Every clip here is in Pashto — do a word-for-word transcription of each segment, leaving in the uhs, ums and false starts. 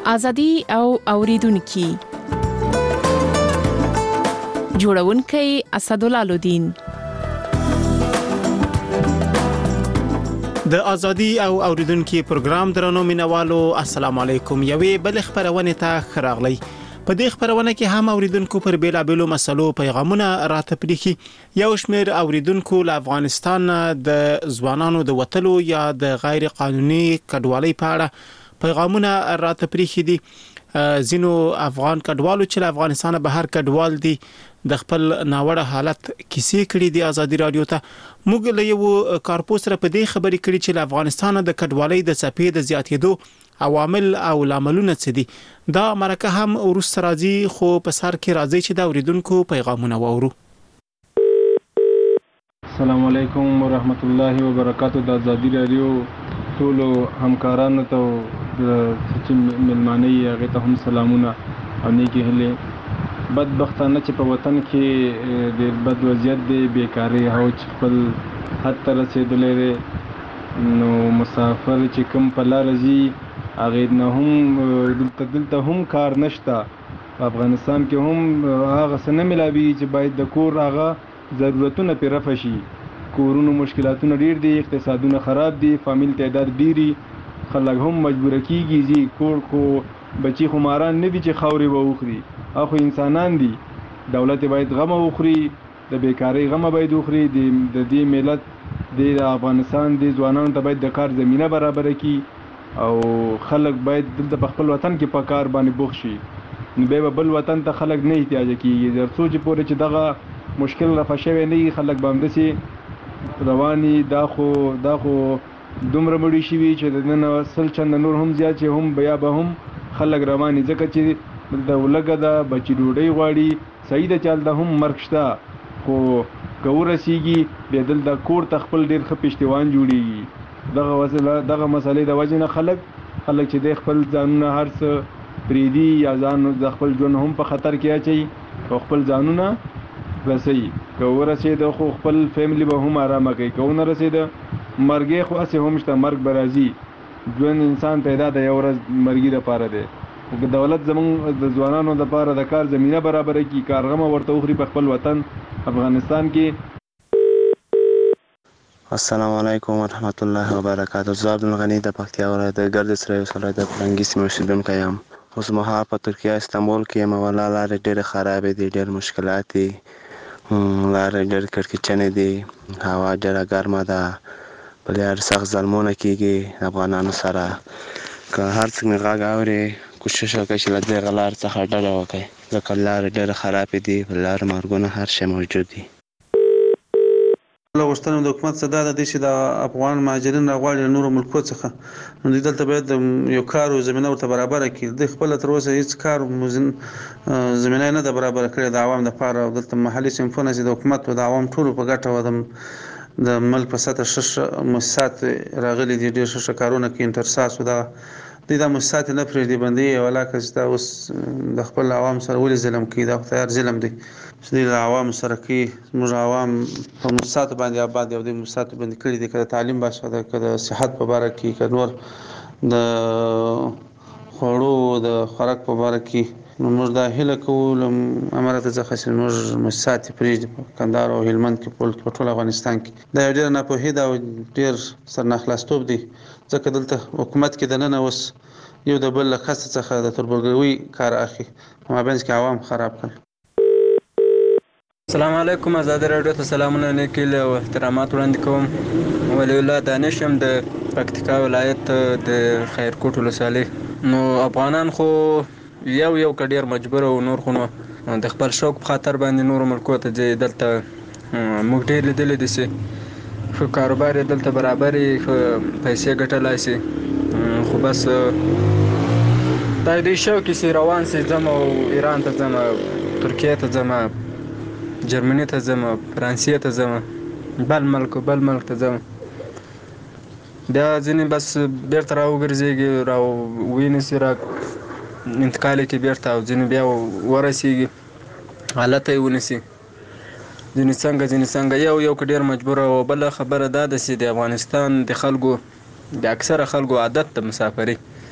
ازادي او اوریدونکو جوړونکي اسدالله الدین. د ازادي او اوریدونکو پروګرام درنو مینوالو السلام علیکم. یوې بل خبرونه ته خراغلی. په دې خبرونه کې هم اوریدونکو پر بیلابېلو مسلو پیغامونه راته پریخي. یو شمېر اوریدونکو له افغانستان د ځوانانو د وټلو یا د غیر قانوني کډوالۍ په اړه پیغامونه راته پریخي دي. زینو افغان کډوالو چې له افغانستان بهر کډوال دي د خپل ناوړه حالت کیسې کړې دي ازادي رادیو ته. موږ له یو کارپوس سره په دې خبرې کړې چې له افغانستان د کډوالۍ د څپې د زیاتېدو عوامل او لاملونه څه دي. دا مرکه هم ورسره راځي خو په سر کې راځي چې دا اوریدونکو پیغامونه وورو. السلام علیکم ورحمت الله وبرکاتہ. د ازادي رادیو ټول همکارانو ته د چې ملمانه یې هغه ته هم سلامونه او نیکی هلې. بدبختانه چې په وطن کې د بد وضعیت دی، بیکاری او چې خپل حد ته رسېدلی دی، نو مسافر چې کوم په لاره ځي هغې نه هم دلته دلته هم کار نشته. په افغانستان کې هم هغه څه نه ملاوي چې باید د کور هغه ضرورتونه پرې رفع شي. کورونو مشکلاتونه ډیر دي، اقتصادونه خراب دي، فامیل تعداد ډیری، خلک هم مجبوره کیږي چې کور کو بچي خو ماران نه دي چې خاورې به وخوري، هغه انسانان دي. دولت باید غم وخوري، د بیکاری غم باید وخوري. د دې ملت د افغانستان د ځوانانو ته باید د کار زمینه برابر کړي او خلک باید دلته په خپل وطن کې په کار باندې بوخت شي. نو به بل وطن ته خلک نه احتیاج کیږي. تر څو چې پورې چې دغه مشکل رفع شوی نه وي خلک به همداسې رواني. دا خو دا خو دومره مړي شوي چې د نن سل چنده نور هم زیات چې هم بیا به هم خلک رواني، ځکه چې د ولګه ده بچي ډوډۍ غواړي. صحیح ده چې هلته هم مرګ شته، خو که ورسېږي بیا دلته کور ته خپل ډېر ښه پشتیوان جوړېږي. دغه وسله دغه مسئلې د وجې نه خلک خلک چې د خپل ځانونه هر څه پرېږدي یا ځان د خپل ژوند هم په خطر کې اچوي او خپل ځانونه رسوي. که ورسېده خو خپل فیملی به هم آرامه کوي، که ونه رسېده مرګې خو هسې هم شته، مرګ به راځي. ژوند انسان پیدا د یو ورځ مرګي دپاره دی. خو که دولت زمونږ د ځوانانو دپاره د کار زمینه برابره کړي، کارغمه ورته وخوري په خپل وطن افغانستان کې. السلام علیکم ورحمت الله وبرکاتہ. زه عبدالغني د پکتیا ولایت د ګردیز ولسوالۍ ولایت د فرنګي سیمې اوسېدونکی یم. اوس مهال په ترکیه استانبول کې یم. والله لارې ډېرې خرابې دي، ډېر مشکلات دي، لارې ډېر کړکېچنې دي، هوا ډېره ګرمه ده، په لار سخت ظلمونه کېږي افغانانو سره. که هر څوک مې غږ اوري کوشش وکړئ چې له دغه لارې څخه ډډه وکړئ، ځکه لارې ډېرې خرابې دي، په لار مرګونه هر شی موجود دي. له غوښتنه د حکومت څخه دا ده چې د افغان مهاجرین راغواړي له نورو ملکو څخه، نو دوی دلته باید یو کار او زمینه ورته برابره کړي. دوی خپله تر اوسه هېڅ کار زمینه نه ده برابره کړې د عوام دپاره. او دلته محلي صنفونه چې د حکومت او د عوام ټولو په ګټه وه، د ملک په سطح ښه مؤسسات راغلي دي، ډېر ښه ښه کارونه کوي. انترساس او دغه دوی دا مؤسسات نه پرېږدي، بندوي یې. ولاکه چې دا اوس د خپل عوام سره ولې ظلم کوي؟ دا خو تیار ظلم دی چې دوی له عوامو سره کوي. زموږ عوام په مؤسساتو باندې آباد دي او دوی مؤسساتو باندې کړي دي، که د تعلیم باسه ده، که د صحت په باره کې، که نور د خوړو د خوراک په باره کې. نو موږ دا هیله کوو له اماراتو څخه چې موږ مؤسسات یې پرېږدي په کندهار او هلمند کې، په ټول افغانستان کې. دا یو ډېره ناپوهي ده او ډېر سرناخلاصتوب دی، ځکه دلته حکومت کې دننه اوس یو د بل له کسه څخه د تربورګلوۍ کار اخلي، په مابینځ کې عوام خراب کړل. السلام علیکم. ازادي رادیو ته سلامونه نیکي او احترامات وړاندې کوم. ولی الله دانش یم د پکتیکا ولایت د خیرکوټ ولسوالۍ. نو افغانان خو یو یو که ډېر مجبور او نور خو نو د خپل شوق په خاطر باندې نورو ملکو ته ځي. دلته موږ ډېر لیدلی دي چې ښه کاروبار یې دلته برابر یې، ښه پیسې ګټلی شي، خو بس دا دوی شوق یې چې روان سي، ځم او ایران ته ځم، ترکیې ته ځم، جرمني ته ځم، فرانسې ته ځم، بل ملک بل ملک ته ځم. بیا ځینې بس بیرته راوګرځېږي، را وینیسي، را انتقال یې کړي بیرته، او ځینې بیا ورسېږي هلته یې ونیسي. ځینې څنګه ځینې څنګه یو یو که ډېر مجبوره. او بله خبره دا ده چې د افغانستان د خلکو د اکثره خلکو عادت د مسافرۍ،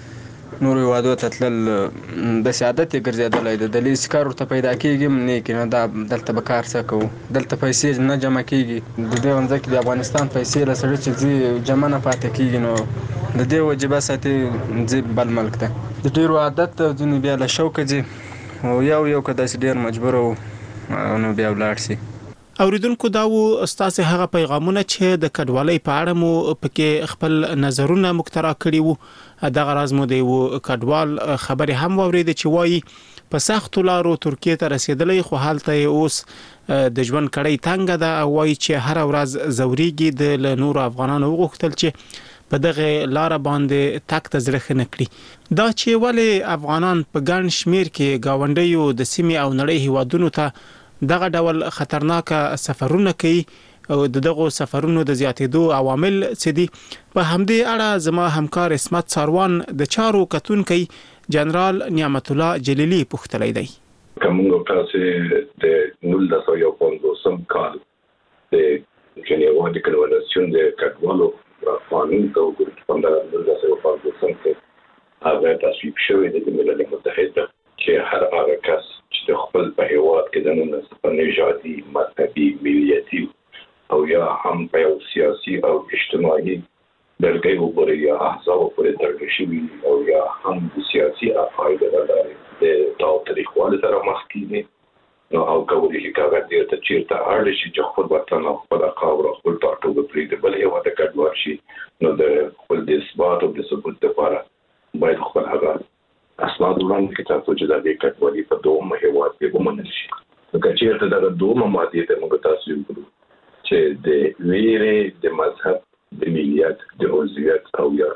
نورو هیوادو ته تلل داسې عادت یې ګرځېدلی دی. د لیسې کار ورته پیدا کېږي هم نه کېږي، نو دا دلته به کار څه کوو؟ دلته پیسې نه جمع کېږي. د دې ونځه کې د افغانستان پیسې له سړي چې ځي جمع نه پاتې کېږي، نو د دې وجې بس اتې ځي بل ملک ته. د ډېرو عادت ته ځینې بیا له شوقه ځي، او یو یو که داسې ډېر مجبوره وو نو بیا ولاړ شي. اوریدونکو دا و ستاسو هغه پیغامونه چې د کډوالۍ په اړه مو پکې خپل نظرونه مخترع کړي وو. دغه راز مو دی وو کډوال خبرې هم واورید چې وایي په سخت لارو ترکیه ته رسیدلې، خو حالت اوس د ژوند کړۍ تنګ ده، او وایي چې هر ورځ زوريږي د نور افغانانو وغوښتل چې په دغه لار باندې تک تزرخ نه کړي. دا چې ولې افغانان په ګڼ شمیر کې گاونډیو د سیمې او نړۍ هیوادونو ته دغه ډول خطرناک سفرونه کوي او دغه سفرونو د زیاتېدو عوامل څه دي، په همدې اړه زما همکار اسمت ساروان د چارو کتونکي جنرال نعمت الله جلیلی پوښتلی دی. کومه تاسو د نولس سوه پنځوسم کال د جنیوا د کنوانسیون د کډوالو قانون ته وګورئ، په نولس سوه پنځوسم کې هغه تصویب شوی د ملل متحد چې هر هغه کس چې د خپل په هیواد کې د نن نژادي، مذهبي، ملیتي او یا هم په یو سیاسي او اجتماعي ډلګۍ وګوري یا احزاب پورې تړل شوي او یا هم د سیاسي عقایدو له لارې د تاوتریخوالي سره مخ کېږي، نو او کولی شي هغه دې ته چیرته اړ شي چې خپل وطن او خپل خاوره خپل ټاټوبه پرېږدي، بل هېواد ته کډوال شي، نو د خپل د اثبات او د ثبوت لپاره باید خپل هغه اسناد وړاندې کړي ترڅو چې د دې کډوالي په دومره هېواد کې ومنل شي. که چیرته دغه دومره مادې ته موږ تاسو وګورو چې د ویرې، د مذهب، د ملیت، د عضویت او یا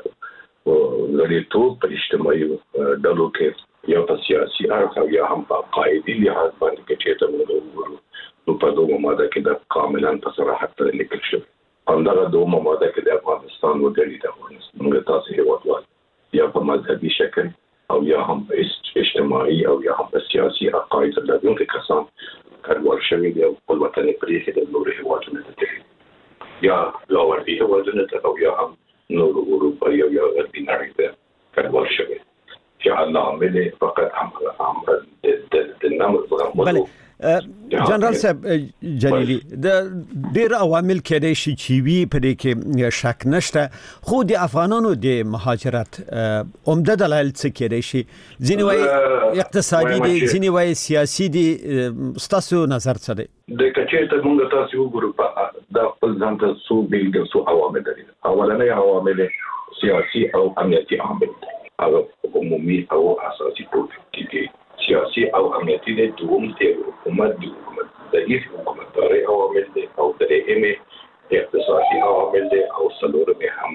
غړیتوب په اجتماعي ډلو کې یا په سیاسي اړخ او یا هم په عقایدي لحاظ باندې که چیرته موږ وګورو نو په دومره ماده کې د کاملا په صراحت سره لیکل شوی. همدغه دومره ماده کې د افغانستان وګړي د افغانستان موږ تاسو هېوادوال یا په مذهبي شکل او یا هم اجتماعي او یا هم سیاسي عقاید لرونکي کسان کډوال شوي دي او خپل وطن یې پرېښی د نورو هېوادونو ته تللي یا لاوردي هېوادونو ته او یا هم نورو اروپایي او یا غربي نړۍ ته کډوال شوي چې الله عامل فقط هم د نامه بله جنرال صاحب جلیلی د ډیر عوامل کېدای شي چې وی په دې کې شک نشته، خو د افغانانو د مهاجرت عمده دلایل څه کېدای شي؟ ځینې وایي اقتصادي دي، ځینې وایي سیاسي دي، ستاسو نظر څه دی؟ د کچېرته موږ تاسو وګورو په د خپل ځان ته څو بیلګې څو عوامل دي. اولنۍ عوامل سیاسي او امنیتي عوامل دي، هغه عمومي او اساسي ټول دي. سیاسي او امنیتي د دوم د حکومت د حکومت ضعیف حکومتداري عوامل دي او درېیمې اقتصادي عوامل دي او څلورمې هم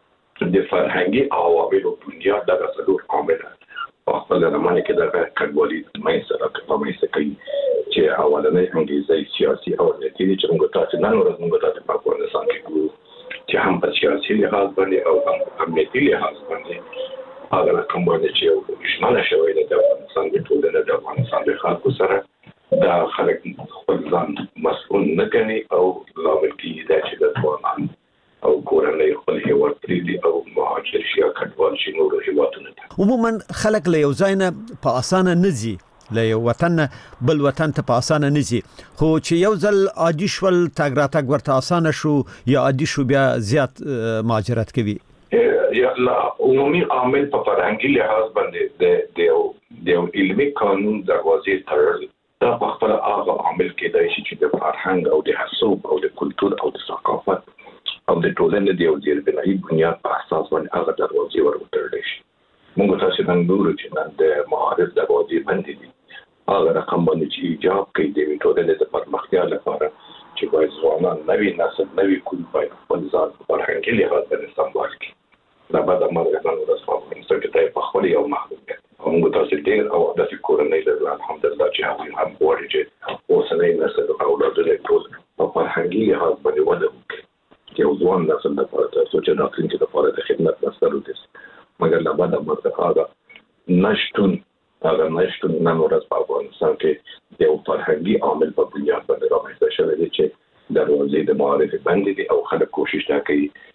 د فرهنګي عواملو بنیاد دغه څلور عوامل په خپل زمانه کې دغه کډوالي منځته راځي چې اولنۍ انګیزه سیاسي او امنیتي دي چې موږ تاسو نن ورځ موږ تاسو په افغانستان کې ګورو چې هم په سیاسي لحاظ باندې او هم امنیتي لحاظ باندې هغه کوم باندې چې ژمنه شوې ده د افغانستان د ټولنې د افغانستان د خلکو سره دا خلک خپل ځان مسؤل نه کوي او لامل کېږي دا چې د افغانان او کورنۍ خپل هېواد پرېږدي او مهاجر شي یا کډوال شي نورو هېوادونو ته. عموما خلک له یو ځای نه په اسانه نه ځي، له یو وطن بل وطن ته په اسانه نه ځي، خو چې یو ځل عادي شول تګ راتګ ورته اسانه شو یا عادي شو بیا زیات مهاجرت کوي. یا عمومي عامل په فرهنګي لحاظ باندې د د علمي قانون دروازې تړل دا په خپل هغه عامل کېدای شي چې د فرهنګ او د حسوب او د کلتور او د ثقافت او د ټولنې د یو ځیربنایي بنیاد په اساس باندې هغه دروازې ورتړل شي. موږ تاسو نن ګورو چې نن د معارف دروازې بندې دي، هغه رقم باندې چې ایجاب کوي د ټولنې د پرمختیا لپاره چې باید ځوانان نوي نسل نوي کول باید خپل ځان په فرهنګي لحاظ باندې سمبال کړي. دا به د مرګ نن ورځ په افغانستان کې د په خپل یو محدودیت او موږ تاسو ډېر او داسې کورنۍ لرو الحمدلله چې هغوی هم غواړي چې اوسنی نسل او اولادونه ټول په فرهنګي لحاظ باندې وده وکړي، یو ځوان نسل لپاره ترڅو چې راتلونکي لپاره د خدمت مسئله وکړي. مګر له بعده مرګ هغه نشتون هغه نشتون نن ورځ په افغانستان کې د یو فرهنګي عامل په بنیاد باندې رامنځته شوی دی چې دروازې د معارف بندې دي او خلک کوشش کوي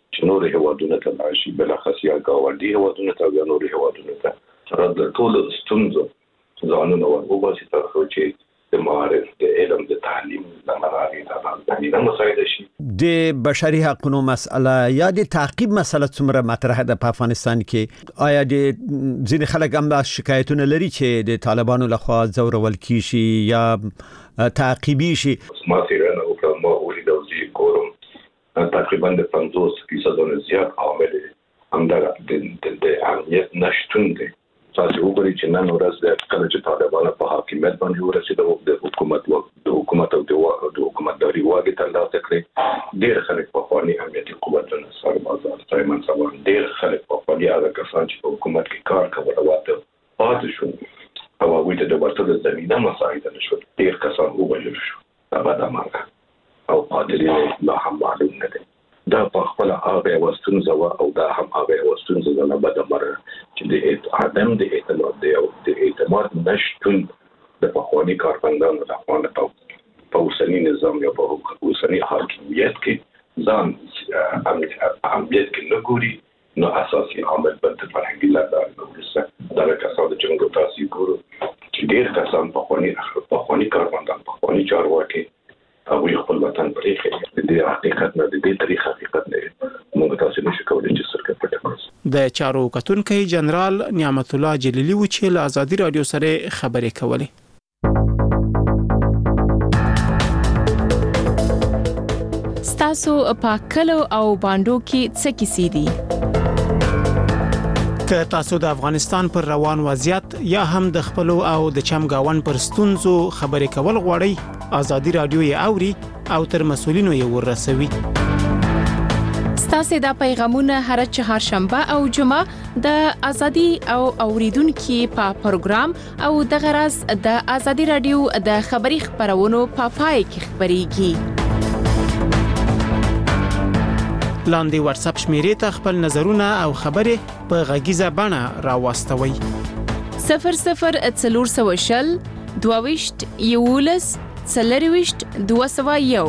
چې نور هیوادونه ته راشي بلخص یا ګاونډي هیوادونه ته یا نور هیوادونه ته تر د ټولو ستونزو ځانونه ورغوباسي تر څو چې د معارف د علم د تعلیم د منابع د تعلیم مسایل شي. د بشري حقوقو مسأله یا د تعقیب مسله څومره مطرح ده په افغانستان کې؟ آیا د ځینې خلک هم شکایتونه لري چې د طالبانو لخوا ځورول کیږي یا تعقیبي شي؟ ما تیرانه او ما ولید او زی کورم تقریبا د پنځوس فیصد نه زیات عامل همدغه د امنیت نشتون دی. تاسو وګورئ چې نن ورځ د کله چې طالبان په حاکمیت باندې ورسېدل د حکومت د حکومت او د حکومتداري واګې ترلاسه کړې ډېر خلک په خواني امنیتي قوتونو سربازان سایمن سوان ډېر خلک په خواني هغه کسان چې په حکومت کې کار کول واته پاتې شو او هغوی ته د ورته زمینه مساعده نشو. ډېر کسان ووژل شو هغه د مرګ او قاتلین لا هم معلوم نه دي. دا په خپل هغه وستونزه او دا هم هغه وستونزه نه بده مره چې د عدم د اعتماد دی او د اعتماد نشټون د پخواني کارمندانو د خوانه په اوسنی نظام یا په اوسنی حاکمیت کې ځان امنیت کې نه ګوري نو اساسي عامل بل د فرهنګي لاره ده. دا کسان د جنګ تاسو ګورو چې ډېر کسان پخواني پخواني کارمندان پخواني چارواکي او یو خپل وطن پرېږي د حقیقت نه د دې تاریخ حقیقت نه موږ تاسو نشو کولای چې سرکټ پټ کړو. د چارو کتونکو جنرال نعمت الله جلیلی و چې له ازادي رادیو سره خبرې کولې. ستاسو په کلو او باندو کې څه کیسې دي؟ که تاسو د افغانستان پر روان وضعیت یا هم د خپل او د چمګاون پر ستونزو خبرې کول غواړئ ازادي رادیو یې اوري او تر مسولینو یې ورسوي. ستاسو د پیغامونه هر چهارشنبه او جمعه د ازادي او اوریدونکو په پروګرام او د غرض د ازادي رادیو د خبري خبرونو په پای کې خبريږي. لاندې واتس اپ شمیرې ته خپل نظرونه او خبرې په غږیزه بڼه راوستوي. صفر صفر څلور سوه شل دوه ویشت یولس څلور ویشت دوه سوه یو.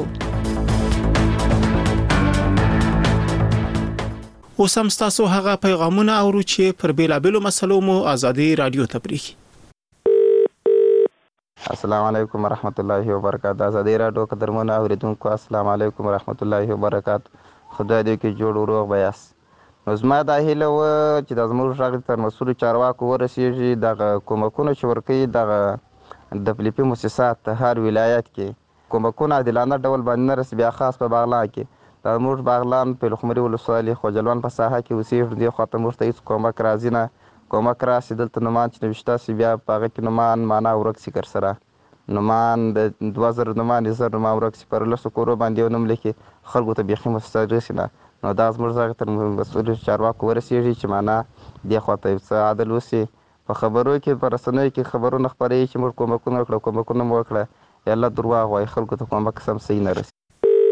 اوس هم تاسو هغه پیغامونه اورو چې پر بیلابېلو مسلو مو ازادي رادیو ته پریږي. السلام علیکم ورحمت الله وبرکاته. ازادي رادیو قدرمنو اوریدونکو السلام علیکم ورحمت الله وبرکاته. خدای دې کې جوړ وروغ بیاس. نو زما دا هیله و چې د زموږ غږ تر مسؤل چارواکو ورسیږي دغه کومکونه چې ورکوي دغه د فلیپي مؤسسات هر ولایت کې کومکونه عادلانه ډول باندې نه رسي. بیا خاص په باغلان کې د زموږ باغلان په لخمري ولسوالي خوجلوان په ساحه کې اوسېږي. دې خواته موږ ته هېڅ کومک راځي نه. کومک راسي دلته نومان چې نوشته سي بیا په هغه کې نومان معنا ورک سي کر سره نومان د دوه زره نومان زر نومان ورک سي پر لسو کورو باندې یو نوم لیکي خلکو ته بیخي مستحق رسي نه. نو دا زموږ غږ تر مسؤلو چارواکو ورسېږي چې معنا دې خواته یو څه عدل وسي. په خبرو کې په رسنیو کې خبرونه خپروي چې موږ کومکونه وکړه کومکونه مو وکړه یا الله درواغ وایي خلکو ته کومک سم صحیح نه رسي.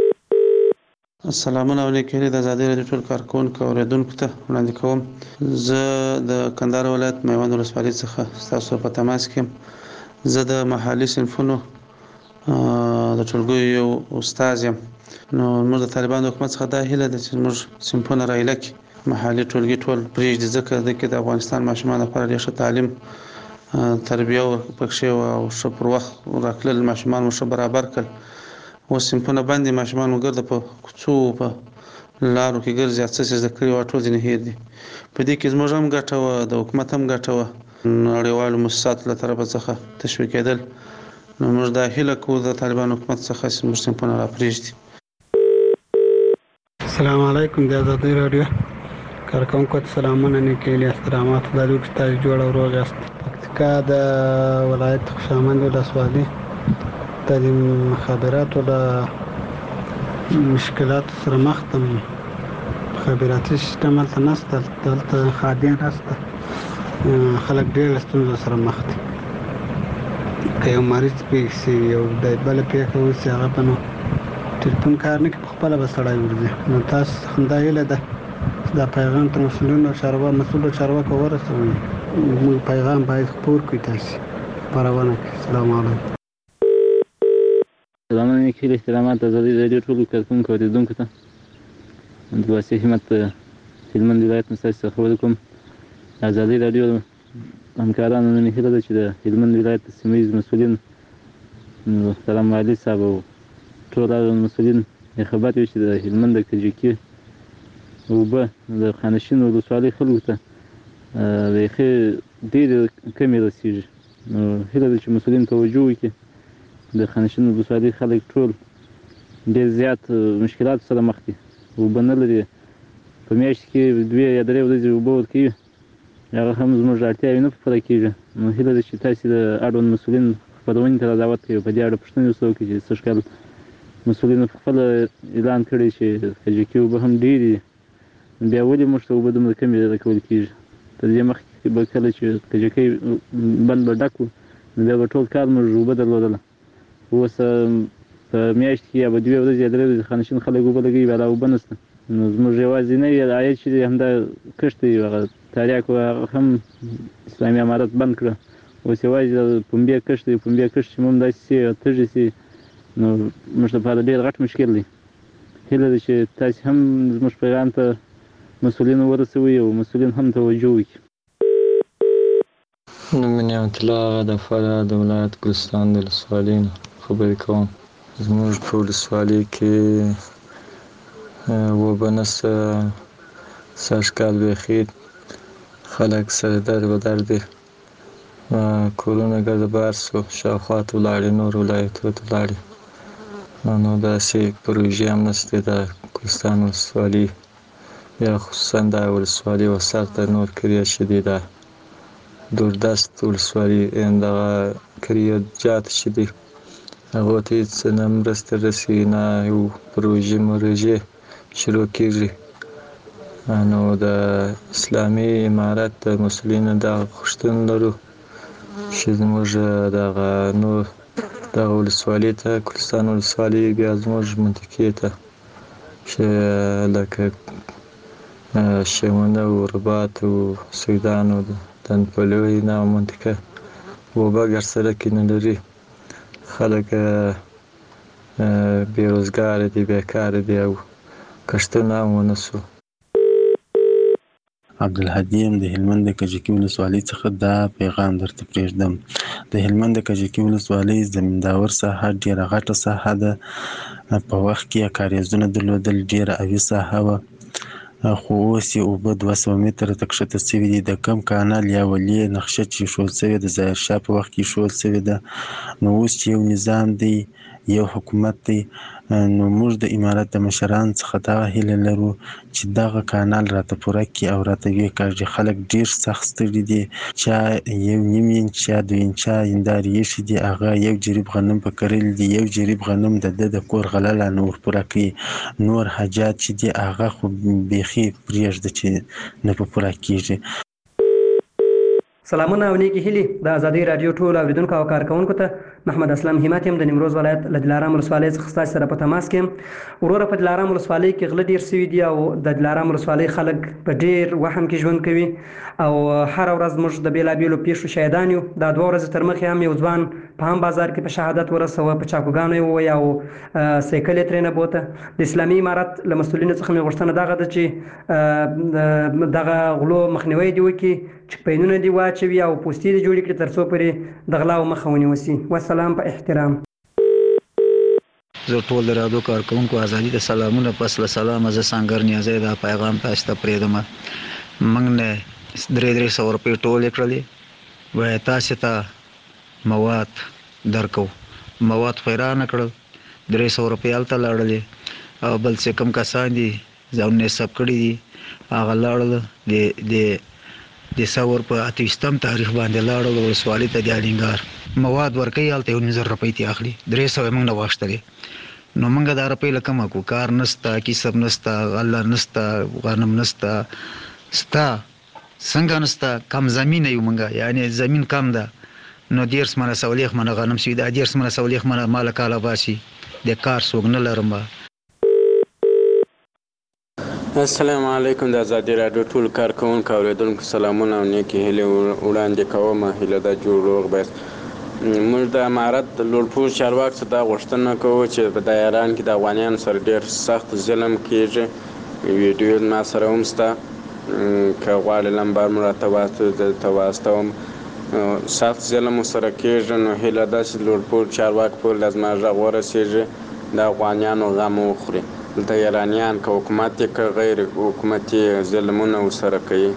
السلام علیکم د ازادي رادیو ټول کارکونکو او اوریدونکو ته وړاندې کوم. زه د کندهار ولایت میوند ولسوالۍ څخه تاسو په تماس کې. زه د محلي صنفونو د ټولګیو یو استاد یم. نو موږ د طالبانو حکومت څخه دا هیله ده چې موږ صنفونه رایله کړي محلي ټولګي ټول پرېږدي ځکه د کې د افغانستان ماشومان لپاره ډېر ښه تعلیم تربیه پکښې او ښه پر وخت راکړل ماشومان مو ښه برابر کړل. اوس صنفونه بندې ماشومان مو ګرده په کوڅو په لارو کې ګرځي څه څه زده کړي وه ټول ځینې هېر دي. په دې کې زموږ هم ګټه وه د حکومت هم ګټه وه نړیوالو مؤسساتو له طرفه څخه تشویقېدل. نو موږ دا هیله کوو د طالبانو حکومت څخه چې موږ صنفونه را پرېږدي. السلام علیکم د ازادي رادیو کارکونکو ته سلامونه نیکې احترامات خدای دې وکړي تاسو جوړ او روغ یاست. پکتیکا د ولایت خوشامند ولسوالۍ د مخابراتو د مشکلات سره مخ ته مخابراتي سیستم هلته نشته دلته خادیان نشته خلک ډېر ستونزو سره مخ دي. که یو مریض پېښ شي یو د بله پېښه وشي هغه به نو ټلیفون کار نه کوي په خپله به سړی ورځي. نو تاسو همدا هیله ده چې دا پیغام تر مسؤلینو چاروا مسؤلو چارواکو ورسوئ. موږ پیغام باید خپور کړئ تاسې خپرونه کړئ. السلام علیکم. سلام علیکم احترامات ازادي رادیو ټولو کارکونکو او اوریدونکو ته عبدالواسع همت هلمند ولایت نه ستاسو څخه خبرې کوم. ازادي راډیو همکارانو نن هیله ده چې د هلمند ولایت د سیمه ییز مسؤلین محترم والي صاحب او ټول هغه مسؤلین خبر وي چې د هلمند د کجکي اوبه د خانشین ولسوالۍ خلکو ته بیخي ډېرې کمې رسېږي. نو هیله ده چې مسؤلین توجه وکړي. د خانشین ولسوالۍ خلک ټول ډېر زیات مشکلاتو سره مخ دي. اوبه نه لري، په میاشت کې دوې یا درې ورځې اوبه ورکوي، هغه هم زموږ اړتیاوې نه پوره کېږي. نو هیله ده چې تاسې د اړوند مسؤلین خپرونې ته را دعوت کوي، په دې اړه پوښتنې ورسره وکړي چې سږ کال مسؤلینو پخپله اعلان کړی چې کجکي اوبه هم ډېرې دي، بیا ولې موږ ته اوبه دومره کمې راکول کېږي؟ تر دې مخکې به کله چې کجکي بند به ډک وو نو بیا به ټول کال موږ اوبه درلودله. اوس په میاشت کې یا به دوې ورځې یا درې ورځې خانشین خلک اوبه لګوي، بیا لا اوبه نشته. نو زموږ یوازینی عاید چې دی همدا کښت دی، هغه تریاک هغه هم اسلامي امارت بند کړه. اوس یوازې د پنبې کښت دی. پنبې کښت چې هم داسې سي تږي سي، نو موږ لپاره ډېر غټ مشکل دی. هیله ده چې تاسې هم زموږ پیغام ته مسؤلینو ورسوئ او مسؤلین هم توجه وکړي. نوم مې نعمت الله د فراه د ولایت ګلستان د ولسوالۍ نه خبرې کوم. زموږ په ولسوالۍ کې اوبه نشته. سږ کال بیخي خلک سره در به در دي. کورونه ګرده بار سو، شاوخوا ته ولاړې، نور ولایتونو ته ولاړې. نو داسې پروژې هم نشته د ګلستان ولسوالۍ یا خصوصا دا ولسوالۍ وسط د نور کریه چې دی دا دوردست ولسوالۍ دغه کریه جات چې دی هغو ته هېڅ نه مرسته رسي، نه یو پروژې مرژې شروع کېږي. نو د اسلامي امارت د مسؤلینو دغه غوښتنه لرو چې زموږ دغه نور دغه ولسوالۍ ته ګلستان ولسوالۍ بیا زموږ منطقې ته چې لکه شمونه و رباط و سیدان و دنپلوی نه منطقه اوبه ګر سړک نه لري. خلک بېروزګاره دي، بیکاره دي او کښتونه هم ونه سو. عبدالهادي یم د هلمند د کجکي ولسوالۍ څخه دا پیغام درته پرېږدم. د هلمند د کجکي ولسوالۍ زمینداور ساحه ډېره غټه ساحه ده. په وخت کې یې کاریزونه درلودل، ډېره اوي ساحه وه، خو اوس یې اوبه دوه سوه متره ته کښته سوي دي. د کم کانال یا ولې نقشه چې ایښودل سوې د ظاهرشاه په وخت کې ایښودل سوې ده. نو اوس چې یو نظام دی، یو حکومت دی، نو موږ د امارت د مشرانو څخه دغه هیله لرو چې دغه کانال راته پوره کړي او راته ویې کاږي. خلک ډېر سخت ستړي دي. چا یو نیم انچ چا دوه انچه هندارې ایښي دي، هغه یو جریب غنم په کرلي دي. یو جریب غنم د ده د کور غله لا نه ورپوره کوي. نور حاجات چې دي هغه خو بیخي پرېږده چې نه په پوره کېږي. سلامونه او نیکې هیلې د ازادۍ راډیو ټولو اورېدونکو او کارکوونکو ته. محمد اسلم همت یم د نیمروز ولایت له دلارام ولسوالۍ څخه ستاسو سره په تماس کې یم. وروره په دلارام ولسوالۍ کې غله ډېر سوي دي او د دلارام ولسوالۍ خلک په ډېر وهم کې ژوند کوي او هره ورځ موږ د بېلابېلو پیښو شاهدان یو. دا دوه ورځې تر مخکې هم یو ځوان په هم بازار کې په شهادت ورسوه، په چاقوګانو یې وویه او سایکل یې ترېنه بوته. د اسلامي امارت له مسؤلینو څخه مې غوښتنه دغه ده چې دغه غلو مخنیوی دې وکړي، چکپینونه دې واچوي او پوستې دې جوړې کړي تر څو پورې د غلاو مخه ونیول سي. والسلام په احترام. زه ټول د راډیو کارکوونکو ازادي ته سلامونه. پس له سلامه زه سنګر نیازی دا پیغام تاسو ته پرېږدم. موږ نه درې درې سوه روپۍ ټولې کړلې، وایي تاسې ته مواد درکو. مواد خو یې رانه کړل، درې سوه روپۍ هلته لاړلې او بل چې کوم کسان دي ځانونه یې ثبت کړي دي هغه لاړل د د ثور په اته ویشتم تاریخ باندې لاړل ولسوالۍ ته د الینګار. مواد ورکوي هلته یو نیم زره روپۍ ترې اخلي، درې سوه یې موږ نه واخیستلې. نو موږ دا روپۍ له کومه کړو؟ کار نشته، کسب نشته، غله نشته، غنم نشته، ستا څنګه نشته؟ کم زمینه یو موږ، یعنې زمین کم ده. نو دیرس منه سولیخ منه غنم سوي، دا دیرس منه سولیخ منه مال کاله باسي، د کار څوک نه لرم. السلام علیکم. د ازادي راډیو ټول کارکوونکو اورېدونکو سلامونه او نیکې هیلې وړاندې کوم. هیله ده جوړ روغ باید. موږ د امارت د لوړپوړ چارواکو څخه دا غوښتنه کوو چې په دا ایران کې د افغانیانو سره ډېر سخت ظلم کېږي ویډیو ما سره هم شته، که غواړې نمبر مو راته واستوي درته واستوم. سخت ظلم ورسره کېږي، نو هیله ده چې لوړپوړ چارواکو پورې له زما غږ ورسېږي، د افغانیانو غم وخوري. دلته ایرانیان که حکومت یې که غیر حکومتي ظلمونه ورسره کوي.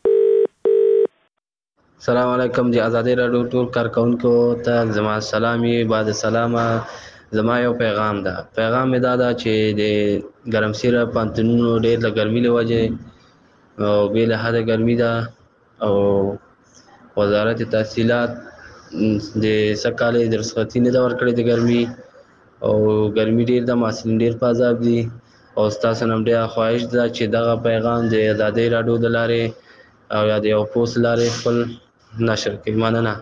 سلام علیکم. د ازادۍ راډیو ټول کارکونکو ته زما سلامي. بعد سلامه زما یو پیغام ده. پیغام مې دا ده چې د ګرمسیره پوهنتونونو ډېر له ګرمۍ له وجې او بې له حده ګرمي ده، او وزارت تحصیلات د سږ کال یې د رخصتي نه ده ورکړې د ګرمي، او ګرمي ډېر ده، محصلین ډېر په عذاب دي. او ستاسو نه ډېره خواهش ده چې دغه پیغام د ازادۍ راډیو د لارې او یا د یو پوسټ لارې خپل نشر کړي. مننه.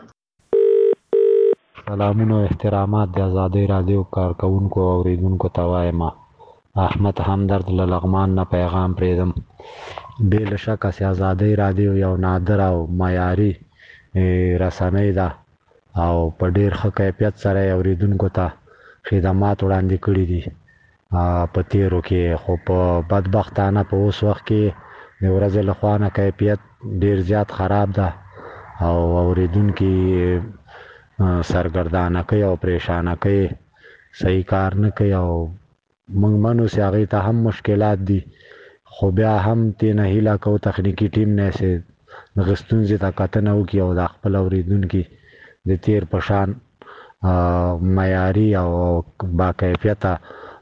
سلامونه او احترامات د ازادۍ راډیو کارکونکو او اوریدونکو ته وایم. احمد همدرد له لغمان نه پیغام پرېږدم. بې له شکه چې ازادۍ راډیو یو نادر او معیاري رسنۍ ده او په ډېر ښه کیفیت سره یې اوریدونکو ته خدمات وړاندې کړي دي په تیرو کې، خو په بدبختانه په اوس وخت کې د ورځې له خوا نه کیفیت ډېر زیات خراب ده او اوریدونکي سرګردانه کوي او پریشانه کوي، صحیح کار نه کوي، او موږ منو چې هغوی ته هم مشکلات دي، خو بیا هم ترې نه هیله کوو تخنیکي ټیم نه چې دغه ستونزې ته کتنه وکړي او د خپل اوریدونکي د تیر په شان معیاري او با کیفیته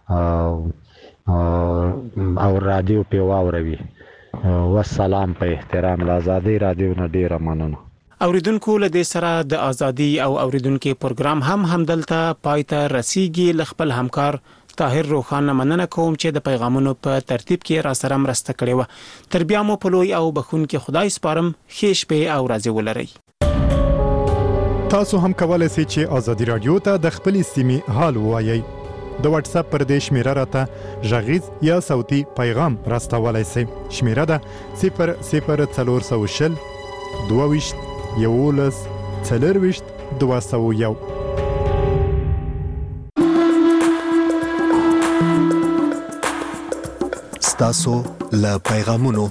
او رادیو پې واوروي. والسلام. په احترام له ازادۍ راډیو نه ډېره مننه. اوریدونکو له دې سره د ازادي او اوریدونکو پروګرام هم همدلته پای ته رسیږي. ل خپل همکار طاهر روخان مننه کوم چې د پیغامونو په ترتیب کې را سره مرسته کړې و. تر بیا مو په لوی او بخونکي خدای سپارم. ښه شپه او ورځې ولرئ. تاسو هم کولای شئ چې ازادي راډیو ته د خپل سیمې حال ووایئ. د واتس اپ پر دې شمیره راته غږیز یا صوتي پیغام راستولای شئ. شمیره ده صفر صفر څلور سوه شل دوه ویشت یولس څلرویشت دوه سوه یو. ستاسو له پیغامونو.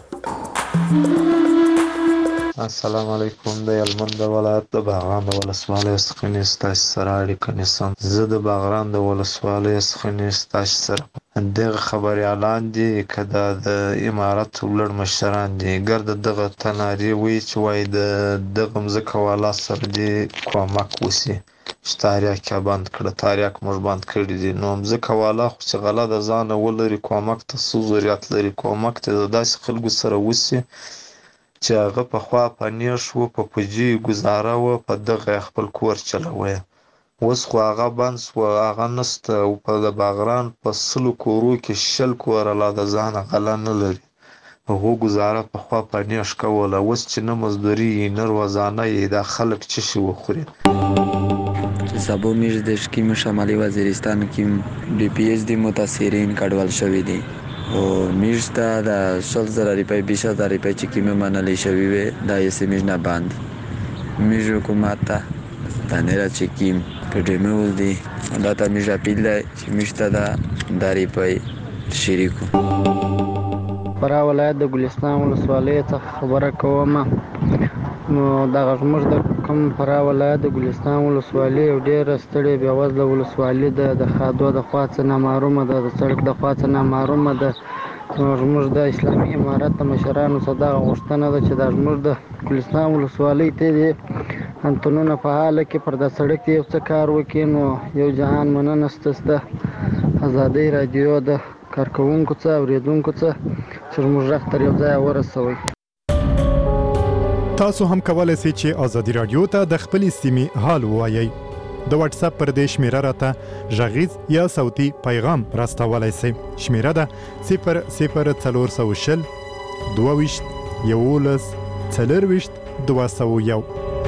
السلام علیکم. د هلمند ولایت د باغران د ولسوالۍ څخه نې ستاسو سره اړیکه نیسم. زه د باغران د ولسوالۍ څخه نې ستاسو سره دغه خبریالان دي که دا د امارت لوړ مشران دي ګرد دغه تناري وی چې وای د دغه مځکه والا سره دي کومک وسی چې تاریخ بند کړه، تاریخ موږ بند کړی دي. نو مځکه والا خو چې غله د ځانه ولري کومک ته څه ضرورت لري، کومک ته د داسې خلکو سره وسی چې هغه په خوا په نیش و په پوجي ګزاره و په دغه خپل کور چلوي. اوس خو هغه بند سو، هغه نسته او په د باغران په سلو کورو کې شل کوره لا د ځانه غله نه لري. هغو ګزاره په خوا په نیش کوله. اوس چې نه مزدوري نه روزانه یې دا خلک څه شي وخوري. سبو میش د شکیم شمالي وزیرستان کې ډي پی ایس دی متاثرین کډوال شوی دي او میش ته د شل زره روپۍ بیش هزار روپۍ چې کیمه منلې شوی وي دا یې سیمه نه باندې میش حکومت ته دا نه را چې کیم کډمول دي دا ته میش اپیل دی چې میش ته دا د روپۍ شریکو. فرا ولایت د ګلستان ولسوالۍ څخه خبره کوم. نو دا زموږ د کوم فرا ولایت د ګلستان ولسوالۍ یو ډېره ستړې بېوزله ولسوالي ده. د خادو د خوا څخه نامعلومه ده، د سړک د خوا څخه نامعلومه ده. نو زموږ د اسلامي امارت د مشرانو څخه دغه غوښتنه ده چې دا زموږ د ګلستان ولسوالۍ ته د پوهنتونونه په حاله کې پر دا سړک یو څه کار وکړي. نو یو جهان مننه ستاسو ازادۍ راډیو د کارکوونکو څخه اوریدونکو څخه چې زموږ غږ تر یو ځایه ورسوئ. تاسو هم کولای شئ چې ازادي راډیو ته د خپل سیمې حال ووایئ. د واتس اپ پر دې شمیره راته غږیز یا صوتي پیغام راستولای شئ. شمیره ده صفر صفر څلور سوه شل دوه ویشت یولس څلرویشت دوه سوه یو.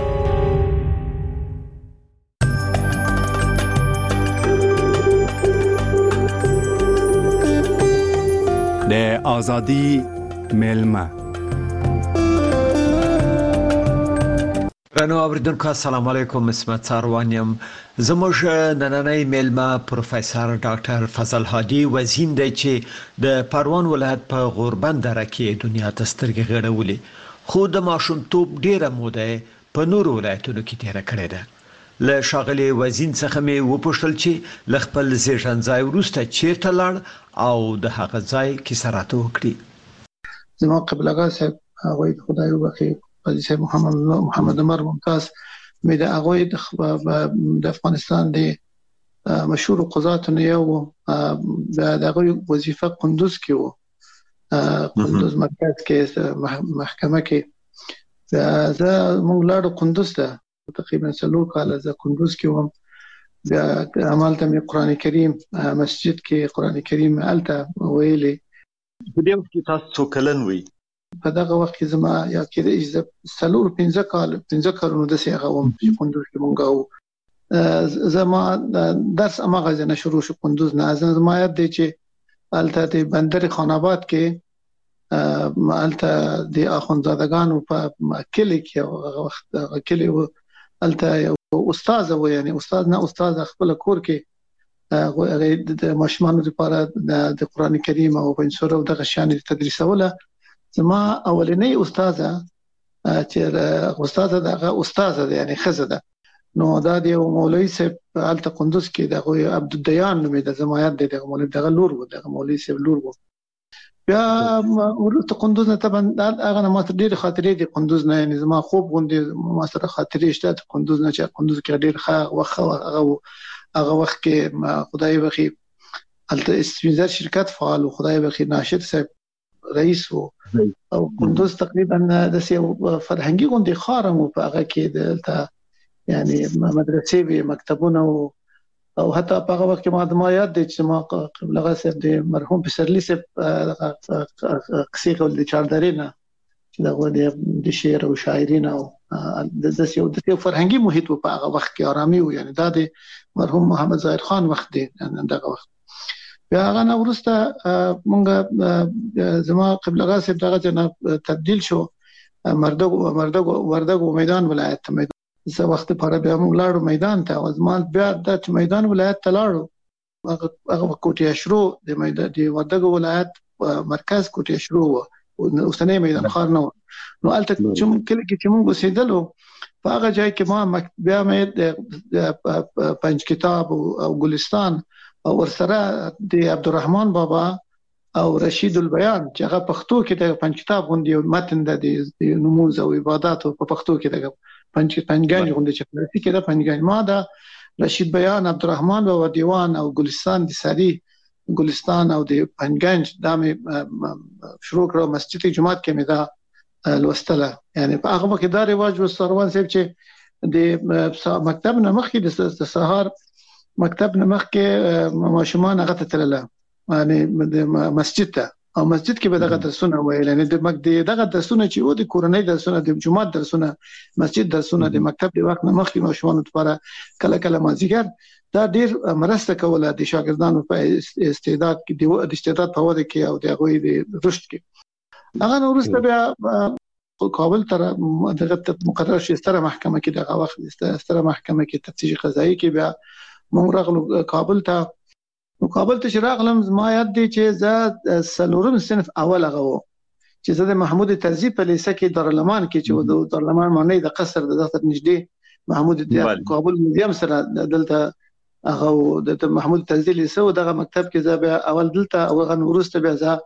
د ازادي ملمه رانو اوریدونکو السلام علیکم. اسمت ساروانیم. زموږ نننۍ میلمه پروفیسور ډاکټر فضل هادي وزین دی چې د پروان ولایت په غوربند دره کې دنیا ته سترګې غړولې، خو د ماشومتوب ډیره موده په نورو ولایتونو کې تیره کړې ده. له ښاغلي وزین څخه مې وپوښتل چې له خپل زیږنځای وروسته چیرته لاړ او د هغه ځای کیسه راته وکړي. زما قبل اغا صاحب هغوی خدای وبخښي قاضي صاحب محمد محمد عمر ممتاز مې د هغوی د افغانستان د مشهور قضاتو یو د هغوی وظیفه قندوز کې و، قندوز مرکز کې محکمه کې. زه موږ لاړو قندوز ته تقریبا څلور کاله زه قندوز کې وم. بیا همالته مې قرآن کریم مسجد کې قرآن کریم هلته ویلې. په دې وخت کې تاسو څو کلن وئ؟ په دغه وخت کې زما یا کې څلور پنځه کال پنځه کالونو داسې هغه وم چې قندوز کې مونږ وو. زما درس هماغه ځای نه شروع شو قندوز نه. زما یاد دی چې هلته د بندر خان آباد کې هلته د اخوندزادګانو په کلي کې هغه وخت هغه کلي و، هلته یو استاد و، یعنی استاد نه استاد خپل کور کې د ماشومانو لپاره د قرآن کریم او پنځور او دغه شان تدریسوله. زما اولنۍ استاده چې استاده دغه استاده ده یعنی خزه ده، نو دا د مولوی صاحب هلته قندوز کې دغه عبدالدیان نومېده. زما یاد دی دغه مولوی دغه لور و، دغه مولوی صاحب لور و. بیا ورته قندوز نه طبعا هغه نه ماته ډېرې خاطرې دي قندوز نه، یعنی زما خوب غوندې ما سره خاطرې شته د قندوز نه چې قندوز کې ډېر ښه وخت هغه هغه وخت کې خدای بخښي هلته سپینزر شرکت فعال و، خدای بخښي ناشد صاحب رئیس و، او قندوز تقریبا د یو فرهنګي غونډې ښار هم په هغه کې دلته یعنی مدرسې وي، مکتبونه او حتی په هغه وخت کې ما ما یاد دی چې ما قبل هغه صاحب د مرحوم پسرلي صاحب قصې کول د چاردرې نه چې دغه د شعر او شاعري نه او د یو د یو فرهنګي محیط په هغه وخت کې آرامي و، یعنی دا د مرحوم محمد ظاهر خان وخت دی دغه وخت. بیا هغه نه وروسته مونږ زما قبل اغا صاحب دغه نه تبدیل شو مردګو مردګو وردګو میدان ولایت ته. زه وخت لپاره بیا مونږ لاړو میدان ته، او زما بیا د میدان ولایت ته لاړو. هغه کوټي اشرو د میدان د وردګو ولایت مرکز کوټي اشرو و، اوسنۍ میدان خار نه و. نو الته چې کله کې مونږ اوسېدلو په هغه ځای کې ما بیا مې پنځ کتاب او ګلستان او ورسره د عبدالرحمن بابا او رشید البیان چې هغه پښتو کې د پنځ کتاب غونډې متن د نموز او عبادت په پښتو کې د پنځ پنځګانې غونډې چې په کې د پنځګانې ما د رشید بیان عبدالرحمن بابا دیوان او ګلستان د ساری ګلستان او د پنځګانې د شروع کړو. مسجد جمعات کې مې دا لوستله، یعنی په هغه کې دا رواج و سروان صاحب چې د مکتب نه مخکې د سهار مکتب نه مخکې ماشومان هغه ته تلله، یعنی د مسجد ته، او مسجد کې به دغه درسونه ویل، یعنی د مکتب دغه درسونه چې و د کورنۍ درسونه د جمعات درسونه مسجد درسونه د مکتب د وخت نه مخکې ماشومان لپاره کله کله مازیګر دا ډیر مرسته کوله د شاګردانو په استعداد کې د استعداد په وده کې او د هغوی د رشد کې. هغه نو وروسته بیا کابل تر دغه مقرر شي ستره محکمه کې دغه وخت ستره محکمه کې تفتیش قضایي کې بیا مونږ راغلو کابل ته. نو کابل ته چې راغلم زما یاد دی چې زه څلورم صنف اول هغه و چې زه د محمود طرزي په لیسه کې دارالمان کې چې د دارالمان معنی د قصر د دفتر نږدې محمود د کابل میوزیم سره دلته هغه د محمود طرزي لیسه او دغه مکتب کې زه بیا اول دلته او هغه ورسته بیا زه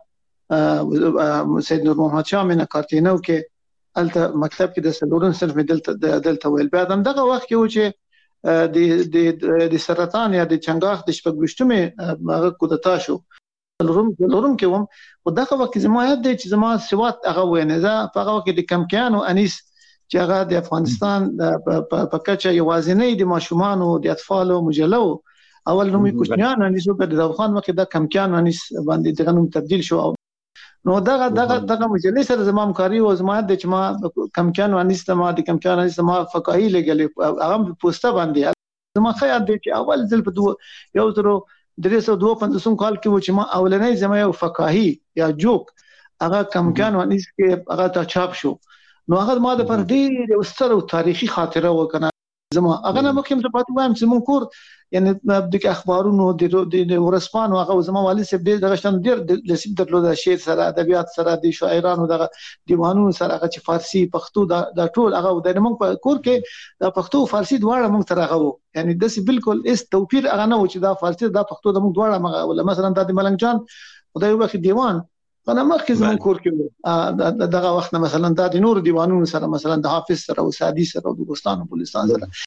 سید نور محمد شاه مینه کارتینو کې الته مکتب کې د څلورم صنف دلته دلته ویل. بیا دغه وخت کې و چې د د د سرطان یا د چنګاخ د شپږشتمه هغه کودتا شو لورم لورم کې وم، او دغه وخت زما یاد دی چې زما سواد هغه وینه زه په هغه وخت د کمکیانو انیس چې هغه د افغانستان په کچه یوازینی د ماشومان او د اطفال مجله اول نومي کوچنیان انیس په د افغان وخت د کمکیان انیس باندې دغه نوم تبدیل شو. نو دغه دغه دغه مجلې سره زما همکاري او زما د چې ما کمکیان انیس ته ما د کمکیان انیس ما فقاهي لګلې هغه پوسټه باندې زما خیال دی چې اول ځل په دوه یو تر درې سوه دوه پنځوس کال کې و چې ما اولنۍ زما یو فقاهي یا جوک هغه کمکیان انیس کې هغه ته چاپ شو نو هغه ما د پر ډیر ستر تاریخي خاطره وکنه زما هغه نه مخکې ته پاتې وایم چې مونږ کور یعنی د اخبارونو د ورسپانو هغه زما والد صاحب ډیر دغه شتن ډیر د سیب درلود شعر سره ادبیات سره د شاعرانو دغه دیوانونو سره هغه چې فارسی پښتو د ټول هغه د مونږ په کور کې د پښتو فارسی دواړه مونږ تر هغه وو یعنی د سی بالکل اس توپیر هغه نه و چې دا فارسی دا پښتو د مونږ دواړه مغه مثلا د ملنګ جان خدای وبخښي دیوان انا مخکې زمون کور کې دغه وخت مثلا د نور دیوانونو سره مثلا د حافظ سره او سادي سره او د ګستان بلوچستان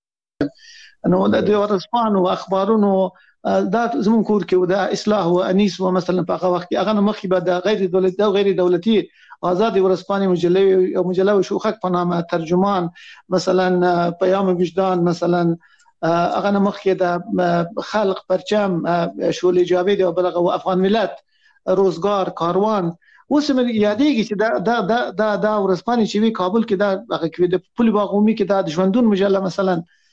سره نو د ورسپانو اخبارونو دا زمون کور کې د اصلاح او انیس و مثلا په هغه وخت هغه مخکې به د غیر دولتي او غیر دولتي آزاد ورسپاني مجله او مجله شوخک په نامه ترجمان مثلا پیام وجدان مثلا هغه مخکې د خلق پرچم شولې جاوید او بلغه افغان ملت روزګار کاروان اوس مې یادېږي چې دا دا دا دا دا ورسپاني چې وی کابل کې دا هغه کې د پولي باغومي کې دا د ژوندون مجله مثلا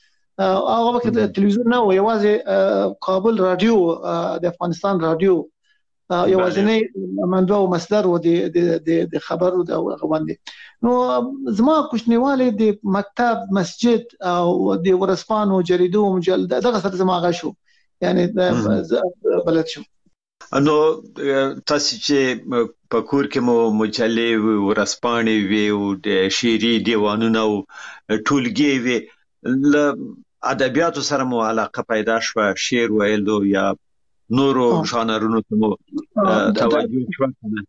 هغه وخت تلویزیون نه و یوازې کابل رادیو د افغانستان رادیو یوازې نه منبع او مصدر و د د خبرو د غوندې نو زما کوشنیواله د مکتب مسجد او د ورسپانو جریدو مجله دغه سره زما غشو یعنی بلد شو نو تاسو چې په کور کې مو مجلې ورسپانې وی او د شعري دیوانونه او ټولګي وی ل ادبیاتو سره مو علاقه پیدا شو شعر ویلو یا نورو ژانرونو ته مو توجه شو